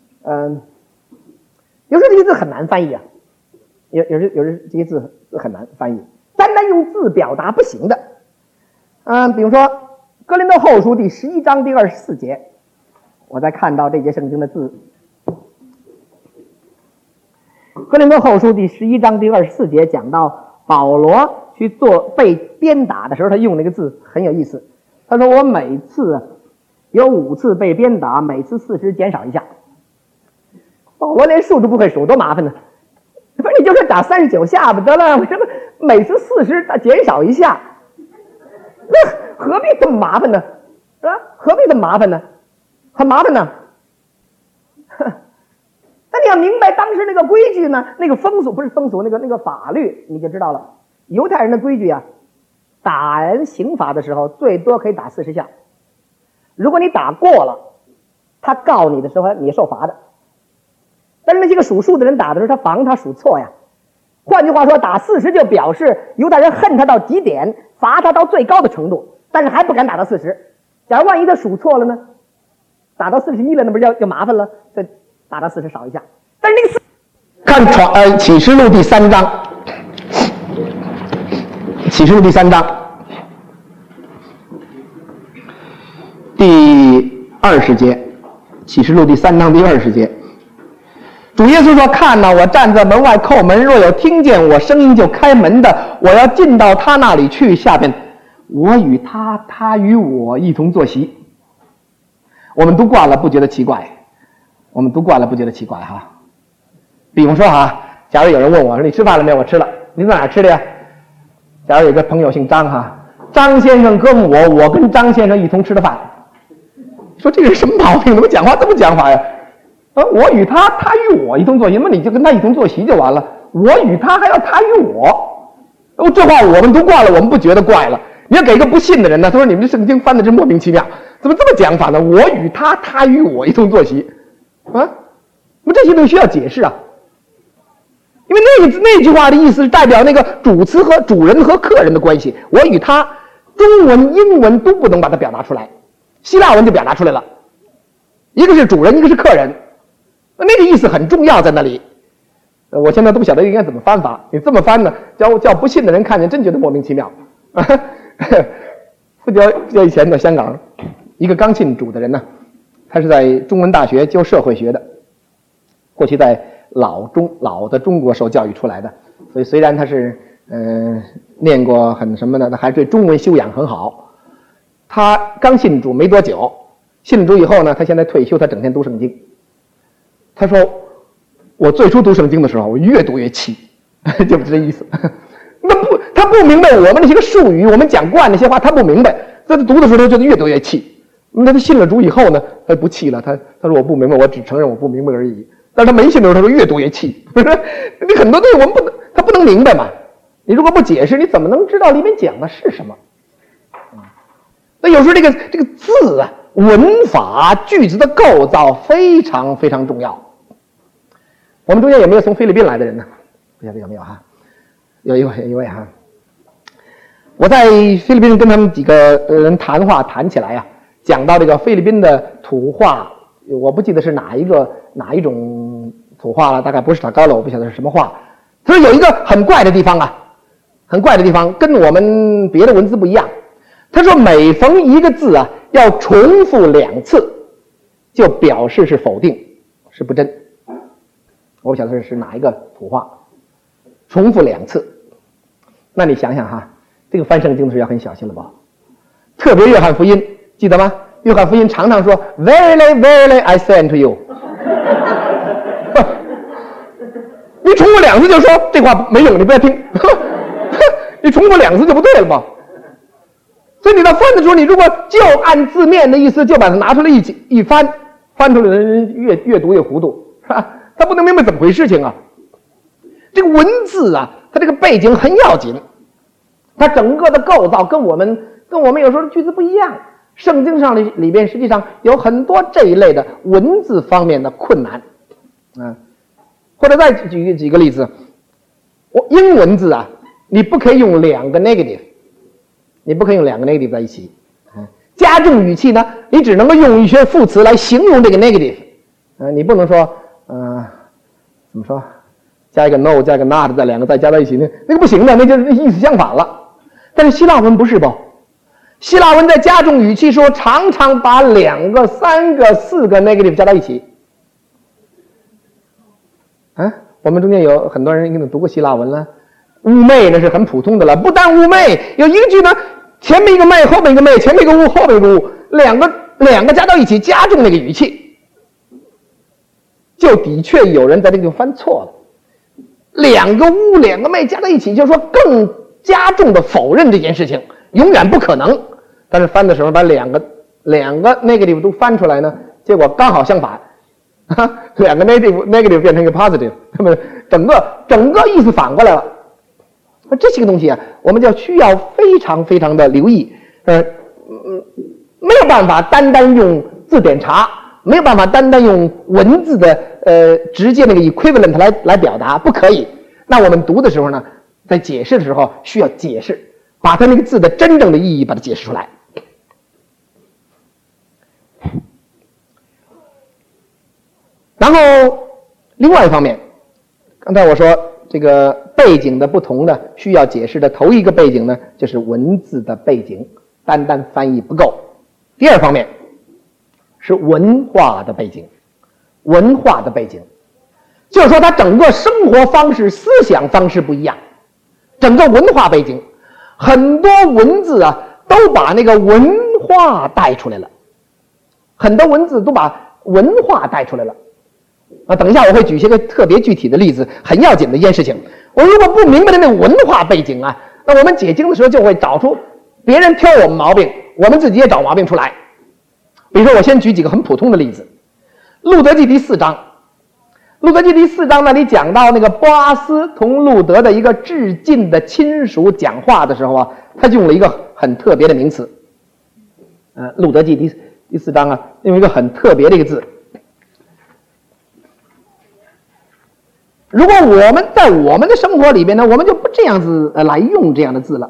有时候这些字很难翻译啊，有时这些字很难翻译，单单用字表达不行的。比如说哥林多后书第11章第24节，我在看到这节圣经的字。哥林多后书第11章第24节讲到保罗去被鞭打的时候，他用那个字很有意思。他说我每次有5次被鞭打，每次40减少一下。保罗连数都不会数，多麻烦呢！不是你就是打39下不得了，为什么每次40减少一下？那何必这么麻烦呢？是吧？何必这么麻烦呢？很麻烦呢。但你要明白当时那个规矩呢，那个风俗不是风俗，那个法律你就知道了。犹太人的规矩啊，打人刑罚的时候最多可以打40下，如果你打过了，他告你的时候你受罚的。但是那些个数数的人打的时候，他防他数错呀。换句话说，打40就表示犹太人恨他到极点，罚他到最高的程度，但是还不敢打到40。假如万一他数错了呢，打到41了，那不是就麻烦了？这打到40少一下。但是那个看启示录第3章，启示录第3章第20节，启示录第3章第20节，主耶稣说：“看哪，我站在门外叩门，若有听见我声音就开门的，我要进到他那里去。下边，我与他，他与我一同坐席。”我们读惯了，不觉得奇怪。我们读惯了，不觉得奇怪哈。比如说哈，假如有人问我说：“你吃饭了没有？”我吃了。你在哪吃的呀？假如有个朋友姓张哈，张先生跟我跟张先生一同吃的饭。说这个人什么毛病？怎么讲话这么讲法呀？我与他，他与我一同坐席，那么你就跟他一同坐席就完了。我与他还要他与我，这话我们读惯了，我们不觉得怪了。你要给一个不信的人呢，他说你们这圣经翻的真莫名其妙，怎么这么讲法呢？我与他，他与我一同坐席，那么这些东西需要解释啊。因为那句话的意思是代表那个主词和主人和客人的关系。我与他，中文、英文都不能把它表达出来，希腊文就表达出来了。一个是主人，一个是客人，那个意思很重要在那里。我现在都不晓得应该怎么翻法。你这么翻呢，叫不信的人看见真觉得莫名其妙。不久以前在香港，一个刚信主的人呢，他是在中文大学教社会学的，过去在老的中国受教育出来的，所以虽然他是念过很什么的，还对中文修养很好。他刚信主没多久，信了主以后呢，他现在退休，他整天读圣经。他说：“我最初读圣经的时候，我越读越气，就是这意思。他不明白我们那些个术语，我们讲惯那些话，他不明白。在他读的时候，他觉得越读越气。那他信了主以后呢，他不气了。他说我不明白，我只承认我不明白而已。但是他没信的时候，他说越读越气。你很多东西我们他不能明白嘛。你如果不解释，你怎么能知道里面讲的是什么？那有时候这个字啊，文法、句子的构造非常非常重要。我们中间有没有从菲律宾来的人呢？不晓得有没有哈？有一位哈。我在菲律宾跟他们几个人谈话谈起来啊，讲到这个菲律宾的土话，我不记得是哪一种土话了，大概不是塔高了，我不晓得是什么话。他说有一个很怪的地方啊，很怪的地方，跟我们别的文字不一样。他说每逢一个字啊，要重复2次，就表示是否定，是不真。我不晓得是哪一个土话，重复2次。那你想想哈，这个翻圣经的时候要很小心了吧？特别约翰福音，记得吗？约翰福音常常说 Verily, verily, I say unto you 你重复2次就说这话没用，你不要听你重复2次就不对了吧？所以你到翻的时候，你如果就按字面的意思就把它拿出来一翻出来的人越读越糊涂，是吧？他不能明白怎么回事情啊。这个文字啊，它这个背景很要紧，它整个的构造跟我们有时候的句子不一样。圣经上里边实际上有很多这一类的文字方面的困难或者再举几个例子，英文字啊，你不可以用2个 negative， 你不可以用2个 negative 在一起。加重语气呢，你只能够用一些副词来形容这个 negative。你不能说怎么说？加一个 no， 加一个 not， 再2个再加在一起，那个不行的，那就是意思相反了。但是希腊文不是吧？希腊文在加重语气说，常常把2个、3个、4个 negative 加在一起。我们中间有很多人应该读过希腊文了。寤寐那是很普通的了，不但寤寐，有一个句呢，前面一个寐，后面一个寐，前面一个寤，后面一个寤，两个加到一起，加重那个语气，就的确有人在这个地方翻错了。2个寤2个寐加在一起，就是说更加重的否认这件事情，永远不可能。但是翻的时候把两个 negative 都翻出来呢，结果刚好相反，2个 negative 变成一个 positive， 那么整个意思反过来了。这些个东西啊，我们就需要非常非常的留意。没有办法单单用字典查，没有办法单单用文字的直接那个 equivalent 来表达，不可以。那我们读的时候呢，在解释的时候需要解释，把它那个字的真正的意义把它解释出来。然后另外一方面，刚才我说这个背景的不同的需要解释的头一个背景呢，就是文字的背景，单单翻译不够。第二方面是文化的背景，文化的背景就是说他整个生活方式、思想方式不一样，整个文化背景，很多文字啊都把那个文化带出来了，很多文字都把文化带出来了。等一下我会举些个特别具体的例子，很要紧的一件事情。我如果不明白的那个文化背景啊，那我们解经的时候就会找出别人挑我们毛病，我们自己也找毛病出来。比如说我先举几个很普通的例子。路德记第4章，路德记第4章那里讲到那个波阿斯同路德的一个至近的亲属讲话的时候啊，他就用了一个很特别的名词。路德记第4章啊，用一个很特别的一个字。如果我们在我们的生活里边呢，我们就不这样子来用这样的字了。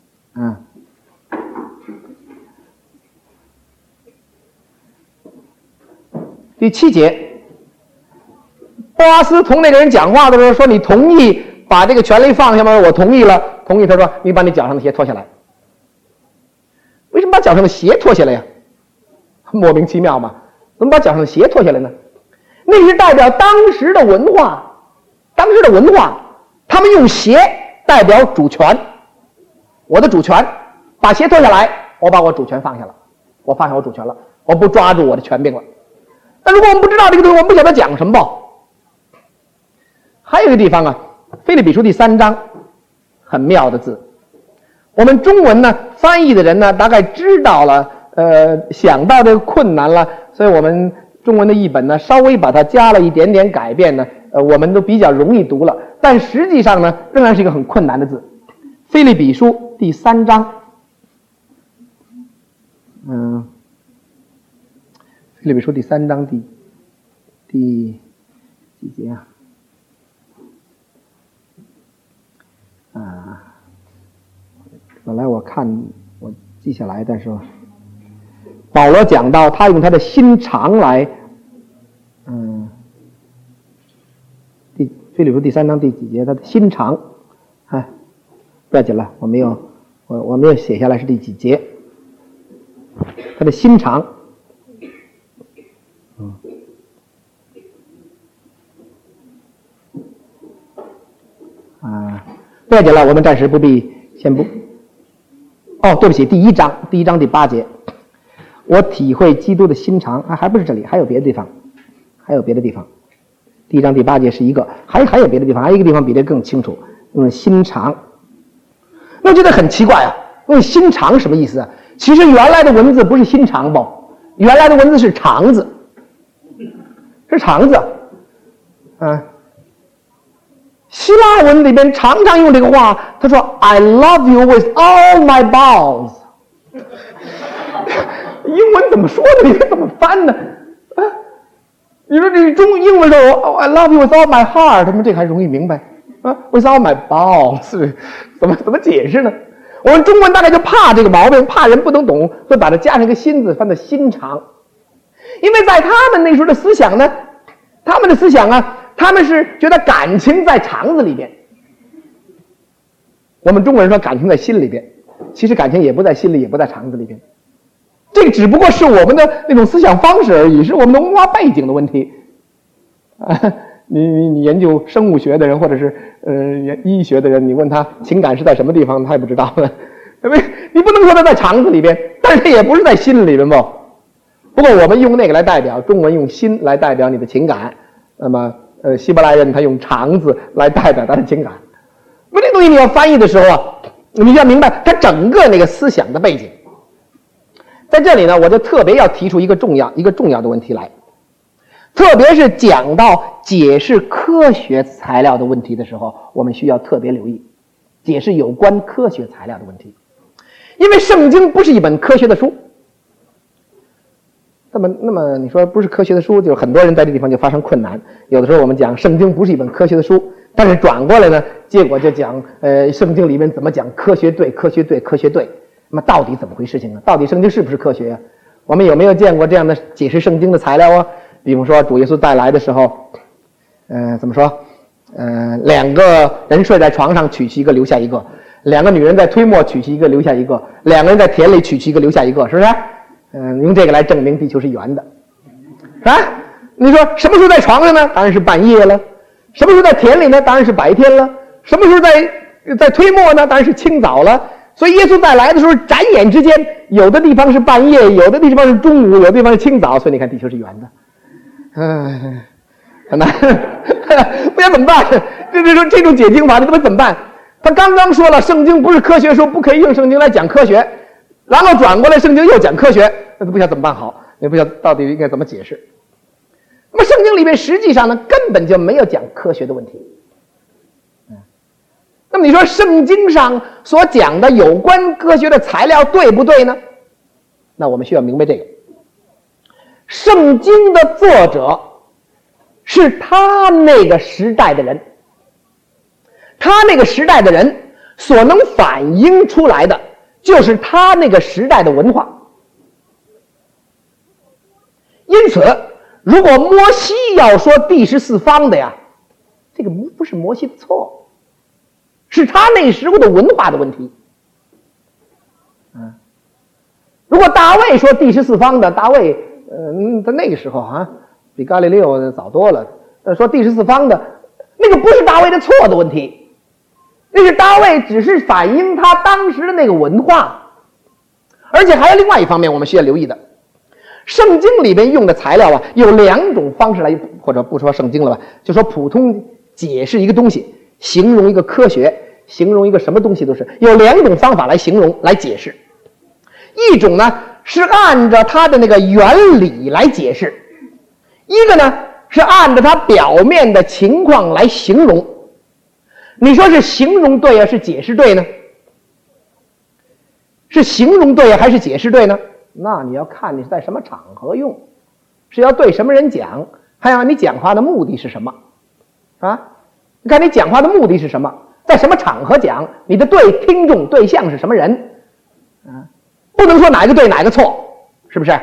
第7节，波阿斯同那个人讲话的时候说：“你同意把这个权利放下吗？”我同意了，同意。他说：“你把你脚上的鞋脱下来。”为什么把脚上的鞋脱下来呀？莫名其妙嘛，怎么把脚上的鞋脱下来呢？那是代表当时的文化，他们用鞋代表主权，我的主权，把鞋脱下来，我把我主权放下了，我放下我主权了，我不抓住我的权柄了。那如果我们不知道这个东西，我们不晓得讲什么吧？还有一个地方啊，腓立比书第3章，很妙的字。我们中文呢翻译的人呢，大概知道了，想到这个困难了，所以我们中文的译本呢，稍微把它加了一点点改变呢，我们都比较容易读了。但实际上呢，仍然是一个很困难的字。腓立比书第3章，腓立比书第3章第几节啊？本来我看我记下来，但是保罗讲到他用他的心肠来，腓立比书第3章第几节？他的心肠，不要紧了，我没有写下来是第几节。他的心肠，不要紧了，我们暂时不必先不。对不起，第1章第8节，我体会基督的心肠，还不是这里，还有别的地方，第1章第8节是一个，还有别的地方，还有一个地方比这更清楚，用心肠。那我觉得很奇怪啊，用心肠什么意思啊？其实原来的文字不是心肠吧？原来的文字是肠子，希腊文里边常常用这个话，他说 I love you with all my bowels 英文怎么说的？你怎么翻呢？你说这英文说 I love you with all my heart， 他们这个还容易明白with all my bowels 怎么解释呢？我们中文大概就怕这个毛病，怕人不能懂，会把它加上一个心字，翻到心肠。因为在他们那时候的思想呢，他们是觉得感情在肠子里边。我们中国人说感情在心里边，其实感情也不在心里，也不在肠子里边。这个只不过是我们的那种思想方式而已，是我们的文化背景的问题。你研究生物学的人，或者是医学的人，你问他情感是在什么地方，他也不知道了。对不对？你不能说他在肠子里边，但是也不是在心里边吧。不过我们用那个来代表，中文用心来代表你的情感，那么希伯来人他用肠子来代表他的情感。那这东西你要翻译的时候啊，你就要明白他整个那个思想的背景。在这里呢，我就特别要提出一个重要的问题来，特别是讲到解释科学材料的问题的时候，我们需要特别留意解释有关科学材料的问题，因为圣经不是一本科学的书。那么你说不是科学的书，就很多人在这地方就发生困难。有的时候我们讲圣经不是一本科学的书，但是转过来呢，结果就讲圣经里面怎么讲科学对。那么到底怎么回事情呢？到底圣经是不是科学啊？我们有没有见过这样的解释圣经的材料啊？比如说主耶稣再来的时候，怎么说？两个人睡在床上，取其一个留下一个；两个女人在推磨，取其一个留下一个；两个人在田里，取其一个留下一个，是不是？用这个来证明地球是圆的，你说什么时候在床上呢？当然是半夜了。什么时候在田里呢？当然是白天了。什么时候在推磨呢？当然是清早了。所以耶稣再来的时候，眨眼之间，有的地方是半夜，有的地方是中午，有的地方是清早。所以你看，地球是圆的。很难，不知道怎么办？这种解经法，你怎么办？他刚刚说了，圣经不是科学书，不可以用圣经来讲科学，然后转过来，圣经又讲科学，那都不晓得怎么办好，也不晓得到底应该怎么解释。那么圣经里面实际上呢，根本就没有讲科学的问题。那么你说圣经上所讲的有关科学的材料对不对呢？那我们需要明白这个，圣经的作者是他那个时代的人，他那个时代的人所能反映出来的就是他那个时代的文化。因此如果摩西要说地是四方的呀，这个不是摩西的错，是他那时候的文化的问题。如果大卫说地是四方的，大卫在那个时候比伽利略早多了，说地是四方的，那个不是大卫的错的问题， 那是大卫只是反映他当时的那个文化，而且还有另外一方面我们需要留意的，圣经里边用的材料啊，有2种方式来，或者不说圣经了吧，就说普通解释一个东西，形容一个科学，形容一个什么东西，都是有2种方法来形容来解释。一种呢是按照它的那个原理来解释，一个呢是按照它表面的情况来形容。你说是形容对啊，是解释对呢？是形容对还是解释对呢？那你要看你是在什么场合用，是要对什么人讲，还有你讲话的目的是什么啊？你看你讲话的目的是什么，在什么场合讲，你的听众对象是什么人啊？不能说哪个对哪个错，是不是？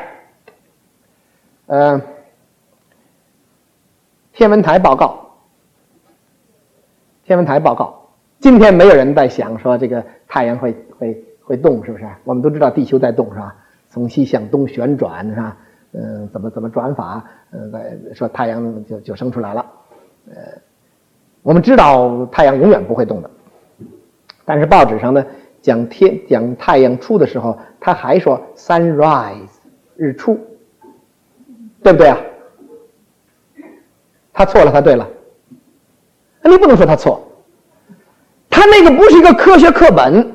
天文台报告，今天没有人在想说这个太阳会动，是不是？我们都知道地球在动，是吧？从西向东旋转，是吧？怎么转法？说太阳就生出来了。我们知道太阳永远不会动的，但是报纸上呢讲太阳出的时候，他还说 sunrise 日出，对不对啊？他错了，他对了，你不能说他错。他那个不是一个科学课本，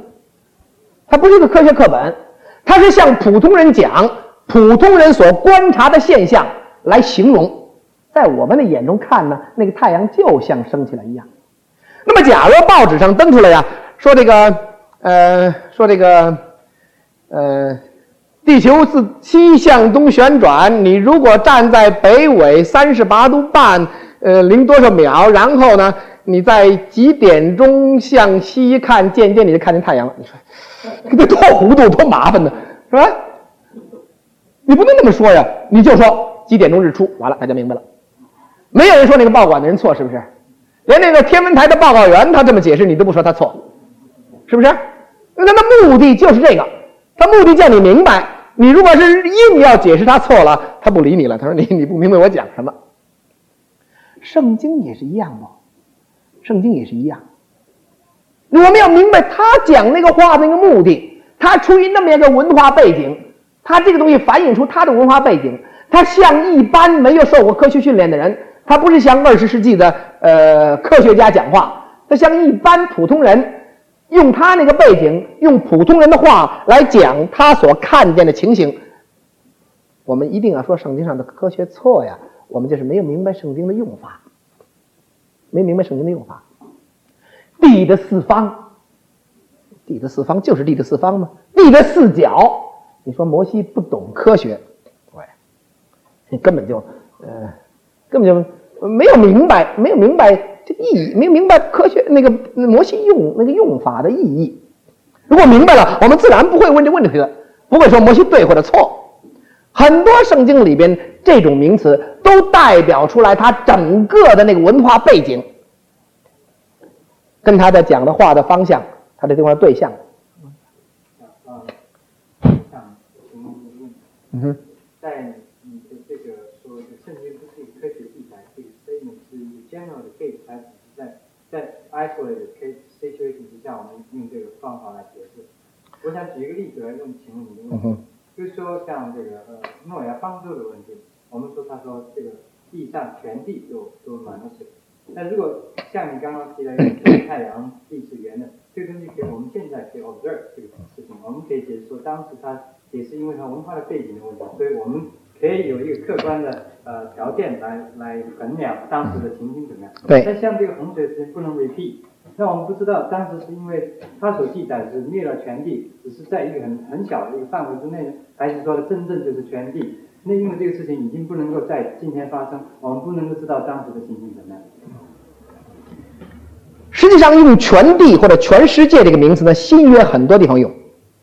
他是向普通人讲普通人所观察的现象来形容，在我们的眼中看呢，那个太阳就像升起来一样。那么假如报纸上登出来呀，说这个地球自西向东旋转，你如果站在北纬38度半0多少秒，然后呢你在几点钟向西看，渐渐你就看见太阳了。你说这多糊涂多麻烦呢，是吧？你不能那么说呀，你就说几点钟日出，完了大家明白了。没有人说那个报馆的人错，是不是？连那个天文台的报告员他这么解释，你都不说他错，是不是？那他的目的就是这个，他目的叫你明白。你如果是硬要解释他错了，他不理你了，他说你不明白我讲什么。圣经也是一样的，我们要明白他讲那个话的那个目的，他出于那么一个文化背景，他这个东西反映出他的文化背景，他像一般没有受过科学训练的人，他不是像20世纪的科学家讲话，他像一般普通人，用他那个背景，用普通人的话来讲他所看见的情形。我们一定要说圣经上的科学错呀，我们就是没有明白圣经的用法，地的四方就是地的四方吗？地的四角，你说摩西不懂科学，对，你根本就没有明白这意义，没有明白科学那个摩西用那个用法的意义。如果明白了，我们自然不会问这问题的，不会说摩西对或者错。很多圣经里边这种名词都代表出来他整个的那个文化背景，跟他的讲的话的方向，他的对话对象。 在你的这个说的圣经不是一个科学记载，这个 statement 是一个 general 的 case， 它只是在 isolated case situation 之下，我们用这个方法来解释。我想举一个例子来用请问你的问题，就是说像这个诺亚方舟的问题，我们说他说这个地上全地都满了水，那如果像你刚刚提到太阳地是圆的，这个东西我们现在可以 observe 这个事情，我们可以解释说当时它也是因为它文化的背景的问题，所以我们可以有一个客观的条件来衡量当时的情形怎么样。 对。 但像这个洪水事情不能 repeat， 那我们不知道当时是因为他所记载是灭了全地，只是在一个很小的一个范围之内呢，还是说的真正就是全地？那因为这个事情已经不能够在今天发生，我们不能够知道当时的情形怎么样。 实际上用全地或者全世界这个名词呢，新约很多地方用，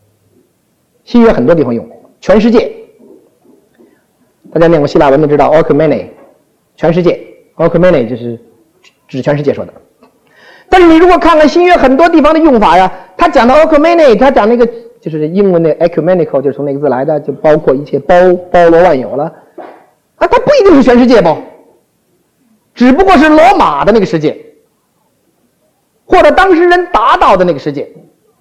全世界。大家念过希腊文都知道 oikoumene， 全世界 oikoumene 就是指全世界说的。但是你如果看看新约很多地方的用法呀，他讲到 oikoumene， 他讲那个就是英文的 ecumenical， 就是从那个字来的，就包括一切，包罗万有了啊，它不一定是全世界不，只不过是罗马的那个世界。 或者当事人达到的那个世界。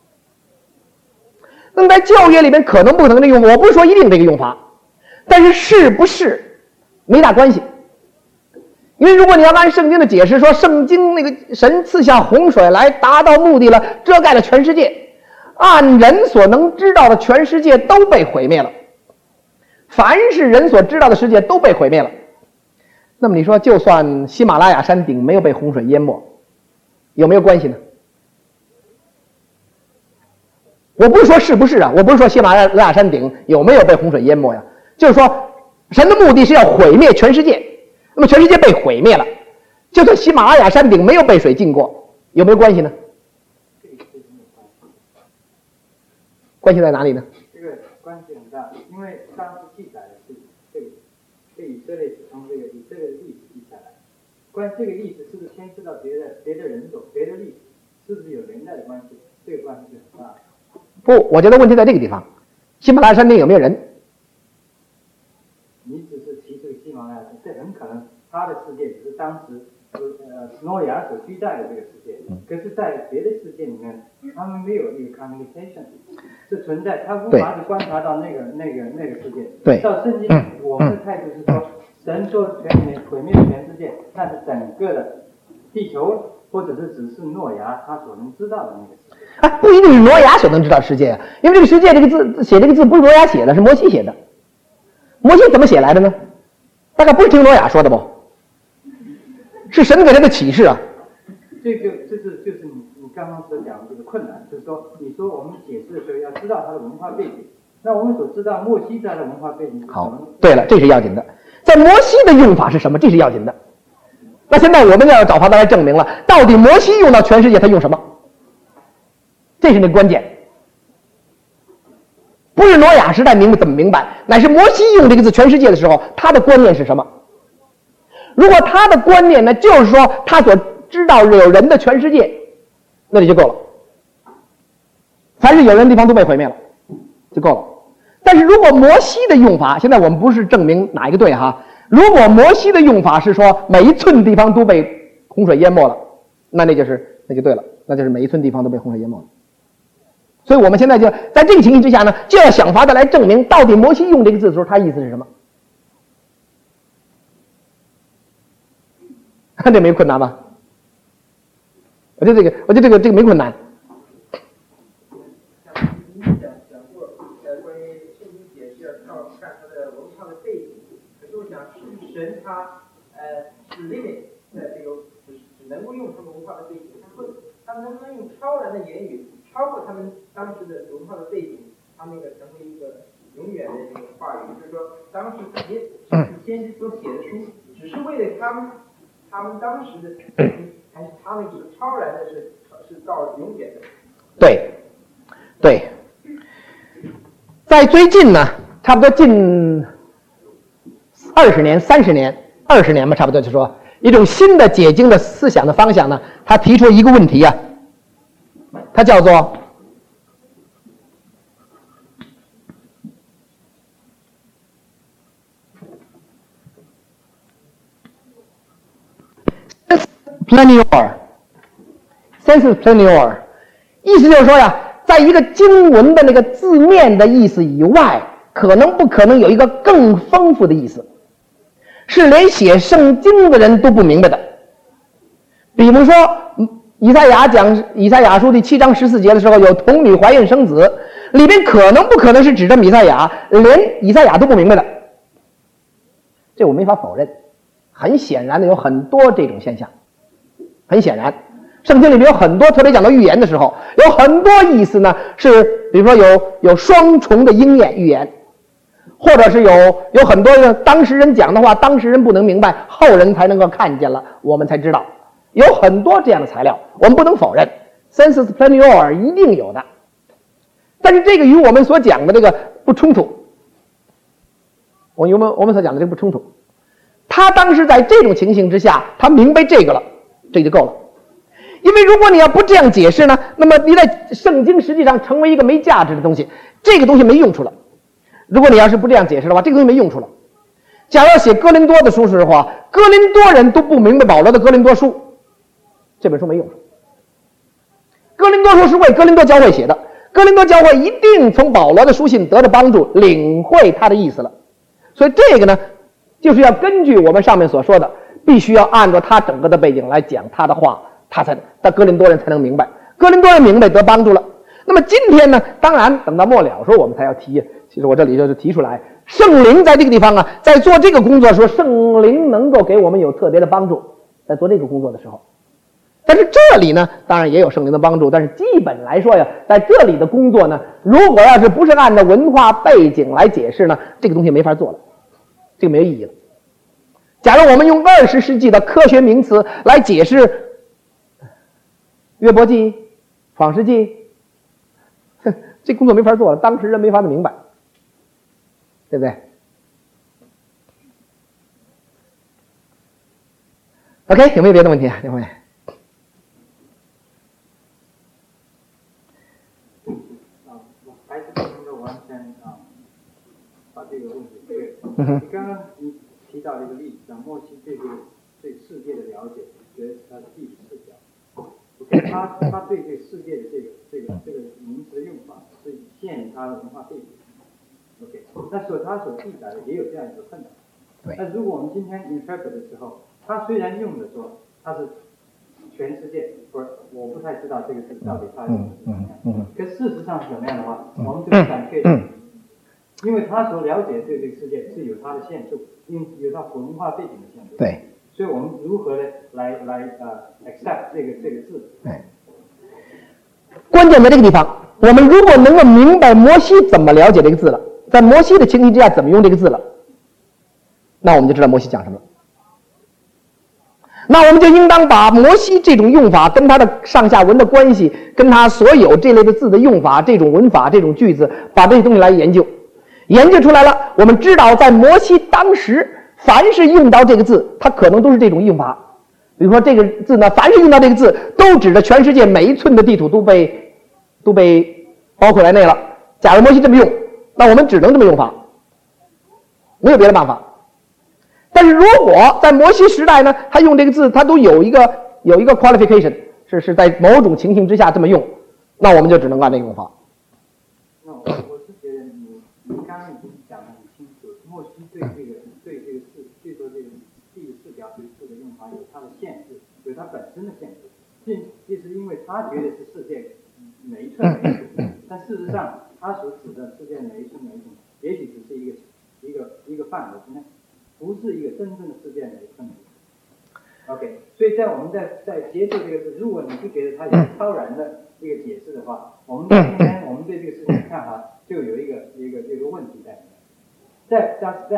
那么在教育里面可能不可能的用法，我不是说一定这个用法，但是是不是没大关系。因为如果你要按圣经的解释说，圣经那个神赐下洪水来达到目的了，遮盖了全世界，按人所能知道的全世界都被毁灭了，凡是人所知道的世界都被毁灭了。那么你说，就算喜马拉雅山顶没有被洪水淹没，有没有关系呢？我不是说是不是啊，我不是说喜马拉雅山顶有没有被洪水淹没呀，就是说神的目的是要毁灭全世界，那么全世界被毁灭了，就算喜马拉雅山顶没有被水浸过，有没有关系呢？关系在哪里呢？ 这个关系很大，因为当时记载的是这以色列从这个以色列的历史记下来，关于这个历史是不是牵涉到别的人种、别的历史，是不是有连带的关系？这个关系是很大的。 不，我觉得问题在这个地方，喜马拉雅山顶有没有人？ 你只是提这个喜马拉雅山，这很可能他的世界只是当时诺亚所居在的这个世界，可是在别的世界里面，他们没有一个 communication 是存在，他无法观察到那个世界。 对， 到圣经，我们的态度是说，神说毁灭全世界，但是整个的地球或者是只是诺亚他所能知道的那个世界。 不一定是挪亚所能知道世界啊，因为这个世界这个字写这个字不是挪亚写的，是摩西写的。摩西怎么写来的呢？大概不是听挪亚说的不？是神给他的启示啊。 就是你刚刚所讲的这个困难，就是说你说我们解释的时候要知道他的文化背景，那我们所知道摩西他的文化背景是什么？ 好，对了，这是要紧的，在摩西的用法是什么？这是要紧的。那现在我们要找方法来证明了，到底摩西用到全世界他用什么？这是那个关键，不是挪亚时代怎么明白，乃是摩西用这个字全世界的时候，他的观念是什么？如果他的观念呢，就是说他所知道有人的全世界，那里就够了。凡是有人的地方都被毁灭了，就够了。但是如果摩西的用法，现在我们不是证明哪一个对哈，如果摩西的用法是说每一寸地方都被洪水淹没了，那就对了，那就是每一寸地方都被洪水淹没了。所以我们现在就在这个情形之下呢，就要想法的来证明到底摩西用这个字的时候他意思是什么。这没困难吧？我觉得这个没困难。 讲过关于圣经解释要看它的文化的背景，可是我想是神他是 limit 在这个只能够用他们文化的背景，他能不能用超然的言语超过他们当时的文化的背景，他那个成为一个永远的这个话语，就是说当时这些先知所写的书，只是为了他们当时的，还是他们这个超然的是到永远的。 对，在最近呢，差不多近20年、30年、20年吧，差不多就说一种新的解经的思想的方向呢，他提出一个问题啊，它叫做sensus plenior， 意思就是说呀，在一个经文的那个字面的意思以外，可能不可能有一个更丰富的意思，是连写圣经的人都不明白的。比如说以赛亚讲以赛亚书第7章14节的时候，有童女怀孕生子，里边可能不可能是指着以赛亚，连以赛亚都不明白的，这我没法否认。很显然的有很多这种现象，很显然圣经里面有很多，特别讲到预言的时候，有很多意思呢是比如说有双重的应验预言，或者是有很多的当事人讲的话，当事人不能明白，后人才能够看见了，我们才知道，有很多这样的材料，我们不能否认 sensus plenior 一定有的，但是这个与我们所讲的这个不冲突，我们所讲的这个不冲突。他当时在这种情形之下，他明白这个了，这就够了。因为如果你要不这样解释呢，那么你在圣经实际上成为一个没价值的东西，这个东西没用处了。如果你要是不这样解释的话，这个东西没用处了。假如要写哥林多的书时的话，哥林多人都不明白保罗的哥林多书，这本书没用处。 哥林多书是为哥林多教会写的，哥林多教会一定从保罗的书信得到帮助，领会他的意思了。所以这个呢，就是要根据我们上面所说的，必须要按照他整个的背景来讲他的话，哥林多人才能明白，哥林多人明白得帮助了。那么今天呢，当然等到末了时候我们才要提，其实我这里就是提出来，圣灵在这个地方啊，在做这个工作的时候，圣灵能够给我们有特别的帮助，在做这个工作的时候。但是这里呢，当然也有圣灵的帮助，但是基本来说呀，在这里的工作呢，如果要是不是按照文化背景来解释呢，这个东西没法做了，这个没有意义了。假如我们用20世纪的科学名词来解释约伯记、创世纪，这工作没法做了，当时人没法子明白，对不对 ？OK， 有没有别的问题啊？这位？ 我还是不能够完全把这个问题对。你刚刚你提到一个例子，像墨西对世界的了解，觉得是他的地理视角。OK， 他对这个世界的这个名词的用法是限于他的文化背景。OK， 那他所记载的也有这样一个困难。那如果我们今天 interpret 的时候，他虽然用的说他是全世界，我不太知道这个字到底他用的是怎么样。可事实上是怎么样的话，我们就不敢确定，因为他所了解对这个世界是有他的限度，有他文化背景的限度。 对。 所以我们如何来accept 这个字？ 关键在这个地方，我们如果能够明白摩西怎么了解这个字了，在摩西的情形之下怎么用这个字了，那我们就知道摩西讲什么了。那我们就应当把摩西这种用法跟他的上下文的关系，跟他所有这类的字的用法、这种文法、这种句子，把这些东西来研究，研究出来了，我们知道在摩西当时，凡是用到这个字，它可能都是这种用法。比如说这个字呢，凡是用到这个字，都指着全世界每一寸的地图都被包括在内了。假如摩西这么用，那我们只能这么用法，没有别的办法。但是如果在摩西时代呢，他用这个字，他都有一个 qualification， 是在某种情形之下这么用，那我们就只能按这个用法。 那我是觉得您刚刚已经讲得很清楚，摩西对这个字，据说这个地理视角对字的用法有它的限制，有它本身的限制，就是因为他觉得是世界每一寸每一寸，但事实上他所指的世界每一寸每一寸，也许只是一个范围之内，不是一个真正的世界每一寸。OK， 所以在我们在接受这个字，如果你不觉得它有超然的一个解释的话，我们今天我们对这个事情的看法就有一个问题在里面。在 just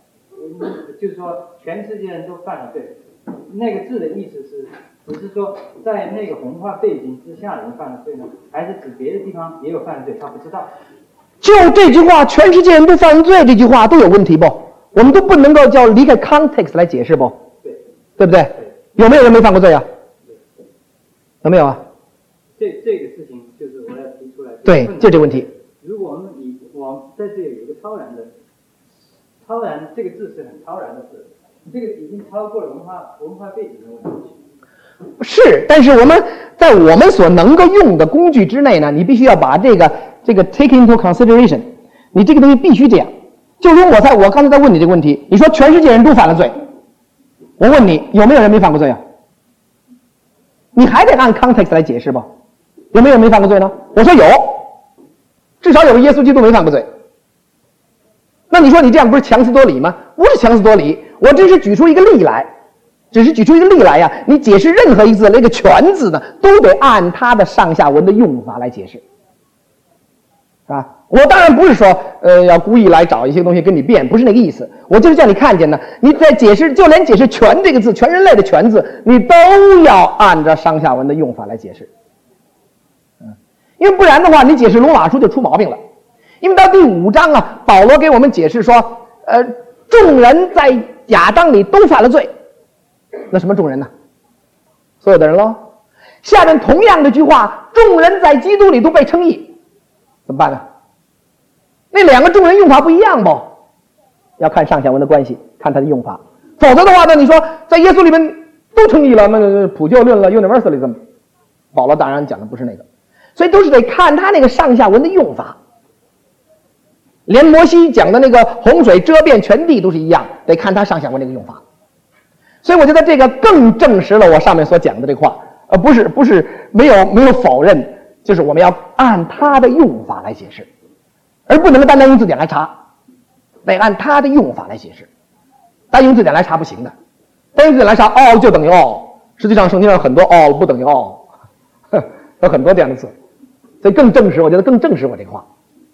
that， 就是说全世界人都犯了罪，那个字的意思是，只是说在那个文化背景之下人犯了罪呢，还是指别的地方也有犯了罪，他不知道。 就这句话，全世界人都犯罪，这句话都有问题不？我们都不能够叫离开 context 来解释不？对不对？有没有人没犯过罪啊？有没有啊？ 这个事情就是我要提出来。 对，就这个问题。 如果我们在这里有一个超然这个字是很超然的字，这个已经超过了文化背景的问题。 是，但是我们在我们所能够用的工具之内呢，你必须要把这个 take into consideration， 你这个东西必须这样。就如我刚才在问你这个问题，你说全世界人都犯了罪，我问你有没有人没犯过罪啊？你还得按 context 来解释吧？有没有人没犯过罪呢？我说有，至少有个耶稣基督没犯过罪。那你说你这样不是强词夺理吗？不是强词夺理，我只是举出一个例来，呀。你解释任何一个字，那个全字呢，都得按它的上下文的用法来解释，是吧？我当然不是说要故意来找一些东西跟你辩，不是那个意思。我就是叫你看见呢，你在解释，就连解释全这个字，全人类的全字，你都要按照上下文的用法来解释。因为不然的话，你解释罗马书就出毛病了。因为到第5章啊，保罗给我们解释说，众人在亚当里都犯了罪。那什么众人呢？所有的人咯。下面同样的句话，众人在基督里都被称义，怎么办呢？那两个众人用法不一样不？要看上下文的关系，看它的用法。否则的话呢，你说在耶稣里面都称义了，那普救论了 universalism， 保罗当然讲的不是那个。 所以都是得看他那个上下文的用法。连摩西讲的那个洪水遮遍全地都是一样，得看他上下文那个用法。所以我觉得这个更证实了我上面所讲的这话，不是没有否认，就是我们要按他的用法来解释，而不能单单用字典来查，得按他的用法来解释。单用字典来查不行的，单用字典来查 all 就等于 all， 实际上圣经上很多 all 不等于 all， 有很多这样的字，所以更证实，我觉得更证实我这个话。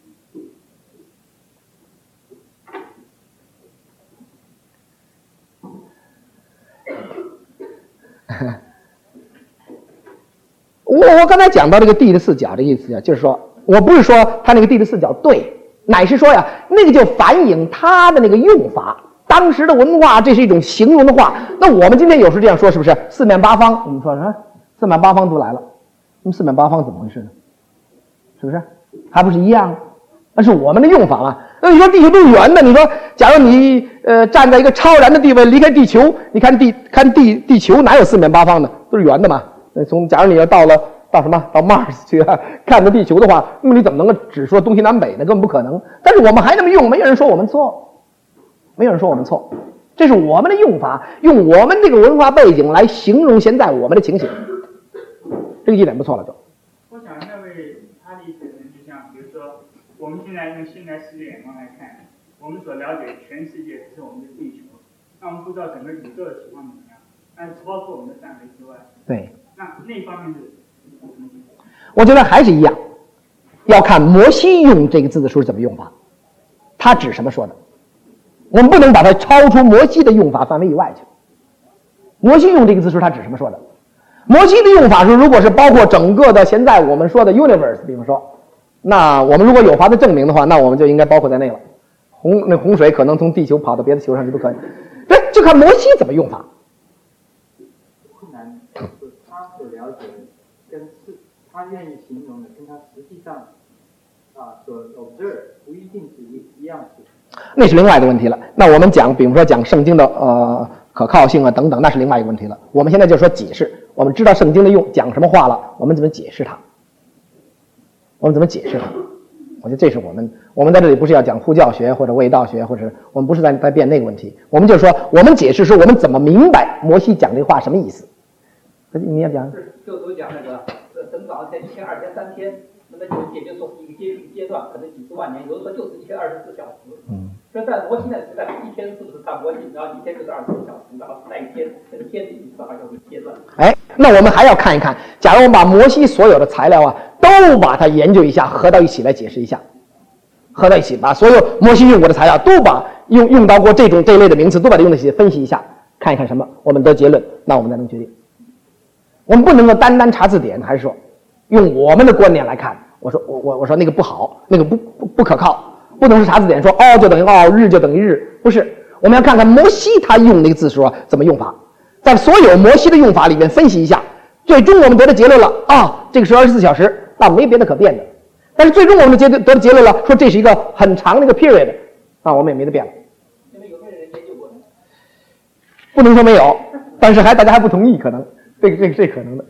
我刚才讲到这个地的四角的意思呀，就是说我不是说他那个地的四角对，乃是说呀，那个就反映他的那个用法，当时的文化，这是一种形容的话。那我们今天有时这样说，是不是四面八方？我们说啊，四面八方都来了，那么四面八方怎么回事呢？是不是还不是一样？那是我们的用法嘛。那你说地球都是圆的，你说假如你站在一个超然的地位离开地球，你看地球哪有四面八方的，都是圆的嘛。假如你要到什么到 Mars 去看着地球的话，那么你怎么能够只说东西南北呢？根本不可能。但是我们还那么用，没有人说我们错，没有人说我们错，这是我们的用法，用我们这个文化背景来形容现在我们的情形，这个一点不错了就。 我想那位他的意思就像比如说我们现在用现代世界眼光来看，我们所了解全世界只是我们的地球，那我们不知道整个宇宙的情况怎么样，但是超出我们的范围之外。 对。 那方面是什么？ 我觉得还是一样，要看摩西用这个字的时候是怎么用法，他指什么说的，我们不能把它超出摩西的用法范围以外去。摩西用这个字的时候他指什么说的？摩西的用法是，如果是包括整个的现在我们说的 universe， 比方说，那我们如果有法子证明的话，那我们就应该包括在内了。洪水可能从地球跑到别的球上是不可以，对，就看摩西怎么用法。 困难是他所了解的跟他愿意形容的跟他实际上所 observe 不一定是一样的。 那是另外的问题了。那我们讲，比如说讲圣经的可靠性啊等等，那是另外一个问题了。我们现在就说解释，我们知道圣经的讲什么话了，我们怎么解释它？我们怎么解释它？我觉得这是我们在这里不是要讲呼教学或者卫道学，或者我们不是在辩那个问题，我们就说我们解释说我们怎么明白摩西讲这话什么意思。你要讲就都讲那个等早上才1天2天3天，那么就也就是说是一个阶段，可能几十万年，有的时候就是1天24小时。所以在摩西那时代，一天是不是看摩西，然后一天就是24小时，然后再一天这个天的意思好像是阶段。 那我们还要看一看，假如我们把摩西所有的材料都把它研究一下，合到一起来解释一下，合到一起把所有摩西用过的材料都把用到过这一类的名词都把它用在一起分析一下，看一看什么，我们得结论，那我们才能决定。我们不能够单单查字典，还是说用我们的观念来看，我说那个不好，那个不可靠，不能是查字典说就等于日就等于日，不是，我们要看看摩西他用那个字说怎么用法，在所有摩西的用法里面分析一下，最终我们得的结论了这个是24小时，那没别的可变的。但是最终我们得的结论了，说这是一个很长的一个 period，我们也没得变了。 因为有没有人研究过呢？ 不能说没有，但是大家还不同意，可能这可能的。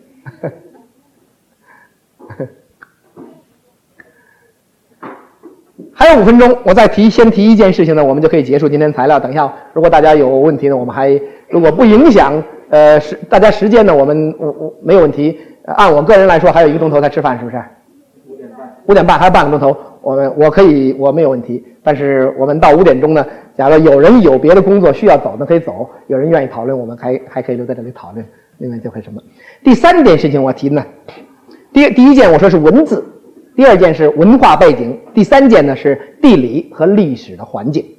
还有5分钟，我先提一件事情呢，我们就可以结束今天材料。等一下，如果大家有问题呢，我们如果不影响大家时间呢，我没有问题。按我个人来说，还有1个钟头才吃饭，是不是？5点半还有半个钟头，我没有问题。但是我们到5点钟呢，假如有人有别的工作需要走呢，可以走；有人愿意讨论，我们还可以留在这里讨论。另外就会什么？第3件事情我提呢，第一件我说是文字，第2件是文化背景，第3件呢是地理和历史的环境，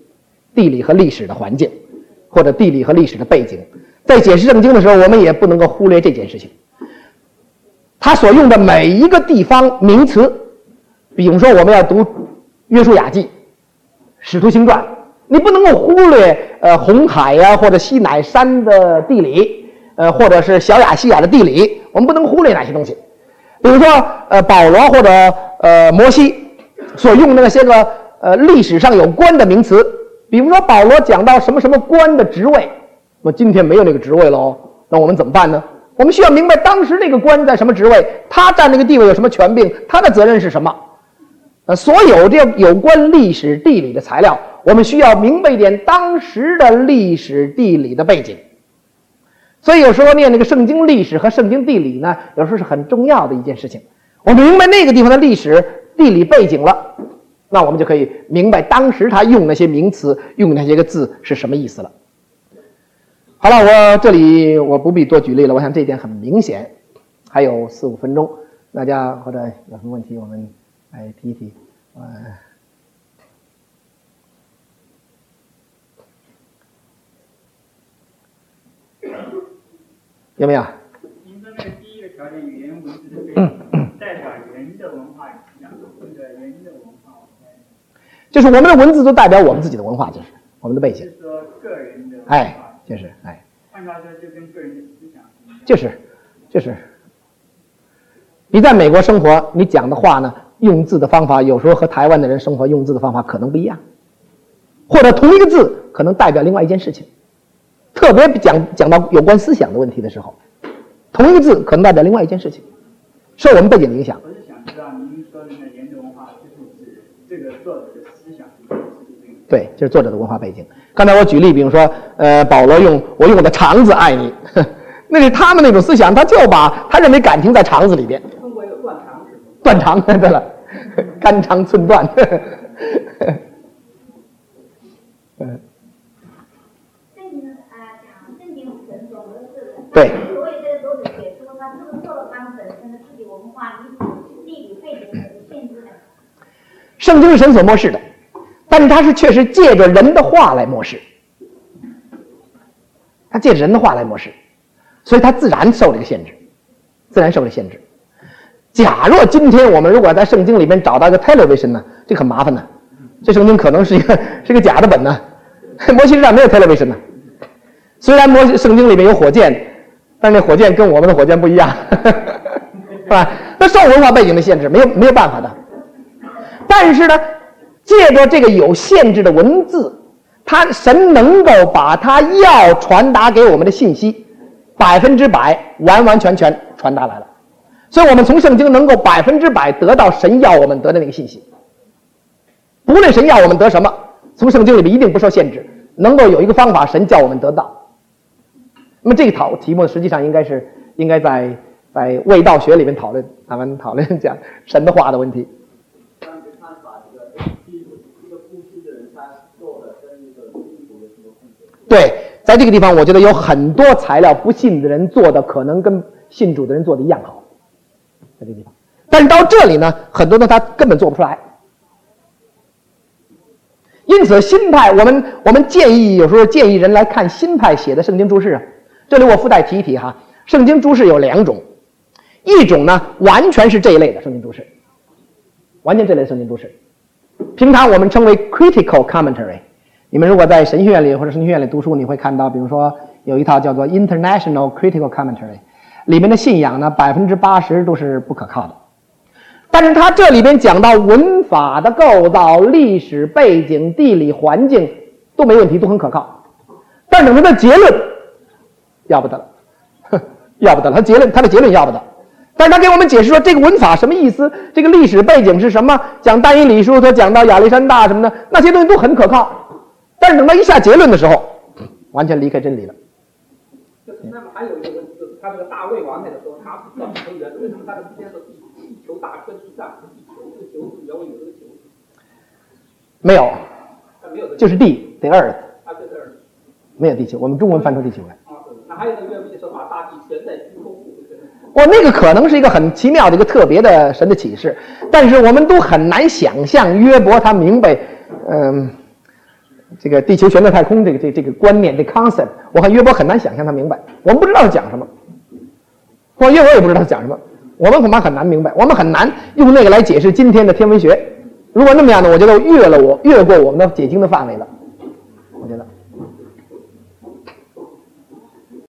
或者地理和历史的背景。在解释圣经的时候，我们也不能够忽略这件事情。他所用的每一个地方名词，比如说我们要读约书亚记、使徒行传，你不能够忽略红海或者西乃山的地理，或者是小亚细亚的地理，我们不能忽略那些东西。比如说保罗或者摩西所用的那些个历史上有关的名词，比如说保罗讲到什么什么官的职位，那么今天没有那个职位了那我们怎么办呢？ 我们需要明白当时这个官在什么职位，他占那个地位有什么权柄，他的责任是什么。所有这有关历史地理的材料，我们需要明白一点当时的历史地理的背景。所以有时候念那个圣经历史和圣经地理呢，有时候是很重要的一件事情。我们明白那个地方的历史地理背景了，那我们就可以明白当时他用那些名词用那些个字是什么意思了。好了，我这里我不必多举例了，我想这一点很明显。还有4、5分钟，大家或者有什么问题我们来提一提。有没有？ 您说那个第一个条件，语言文字的背景，代表人的文化影响，这个人的文化， 就是我们的文字都代表我们自己的文化，就是我们的背景。 是说个人的文化，就是换句话说，就跟个人的思想就是，你在美国生活，你讲的话呢，用字的方法有时候和台湾的人生活用字的方法可能不一样，或者同一个字可能代表另外一件事情。特别讲到有关思想的问题的时候，同一个字可能代表另外一件事情，受我们背景的影响。 我是想知道您说的那人的文化，就是指这个作者的思想。 对，就是作者的文化背景。刚才我举例，比如说，保罗用我的肠子爱你，那是他们那种思想，他就把他认为感情在肠子里边。 中国有断肠是吗？ 断肠，对了，肝肠寸断。对。 所以这个作者写出他是不是受了他们本身的自己文化、地理背景的限制呢？ 圣经是神所漠视的，但是他是确实借着人的话来漠视，他借着人的话来漠视，所以他自然受这个限制，假若今天我们如果在圣经里面找到一个 television 呢，这个很麻烦呢，这圣经可能是一个假的本呢，摩西之上没有 television 呢。虽然圣经里面有火箭，但是那火箭跟我们的火箭不一样，是吧？那受文化背景的限制，没有办法的。但是呢，借着这个有限制的文字，神能够把他要传达给我们的信息100%完全传达来了。所以我们从圣经能够100%得到神要我们得的那个信息。不论神要我们得什么，从圣经里面一定不受限制，能够有一个方法，神叫我们得到。那么这个题目实际上应该在卫道学里面讨论讲神的话的问题。对，在这个地方我觉得有很多材料不信的人做的可能跟信主的人做的一样好，在这个地方。但是到这里呢，很多的他根本做不出来。因此新派我们有时候建议人来看新派写的圣经注释啊。这里我附带提一提哈，圣经注释有2种，一种呢完全是这一类的圣经注释，平常我们称为 critical commentary。你们如果在神学院里或者神学院里读书，你会看到，比如说有一套叫做 International Critical Commentary， 里面的信仰呢80%都是不可靠的。但是他这里边讲到文法的构造、历史背景、地理环境都没问题，都很可靠。但是他的结论要不得了，他的结论要不得。但是他给我们解释说这个文法什么意思，这个历史背景是什么，讲但以理书，他讲到亚历山大什么的，那些东西都很可靠。但是等到一下结论的时候，完全离开真理了。 那么还有一个问题，就是他这个大卫王那个时候，他是怎么成员？为什么他的之间的地球大圈是战地球？这个球是原文有这个球？ 没有， 没有， 就是地 the earth。 对 earth。 没有地球，我们中文翻出地球来。 那还有一个原文就是把大地悬在虚空。 那个可能是一个很奇妙的一个特别的神的启示，但是我们都很难想象约伯他明白，这个地球悬在太空这个观念，这个 concept， 我看约伯很难想象他明白，我们不知道他讲什么，或约伯也不知道他讲什么，我们恐怕很难明白，我们很难用那个来解释今天的天文学。如果那么样呢，我觉得越过我们的解经的范围了。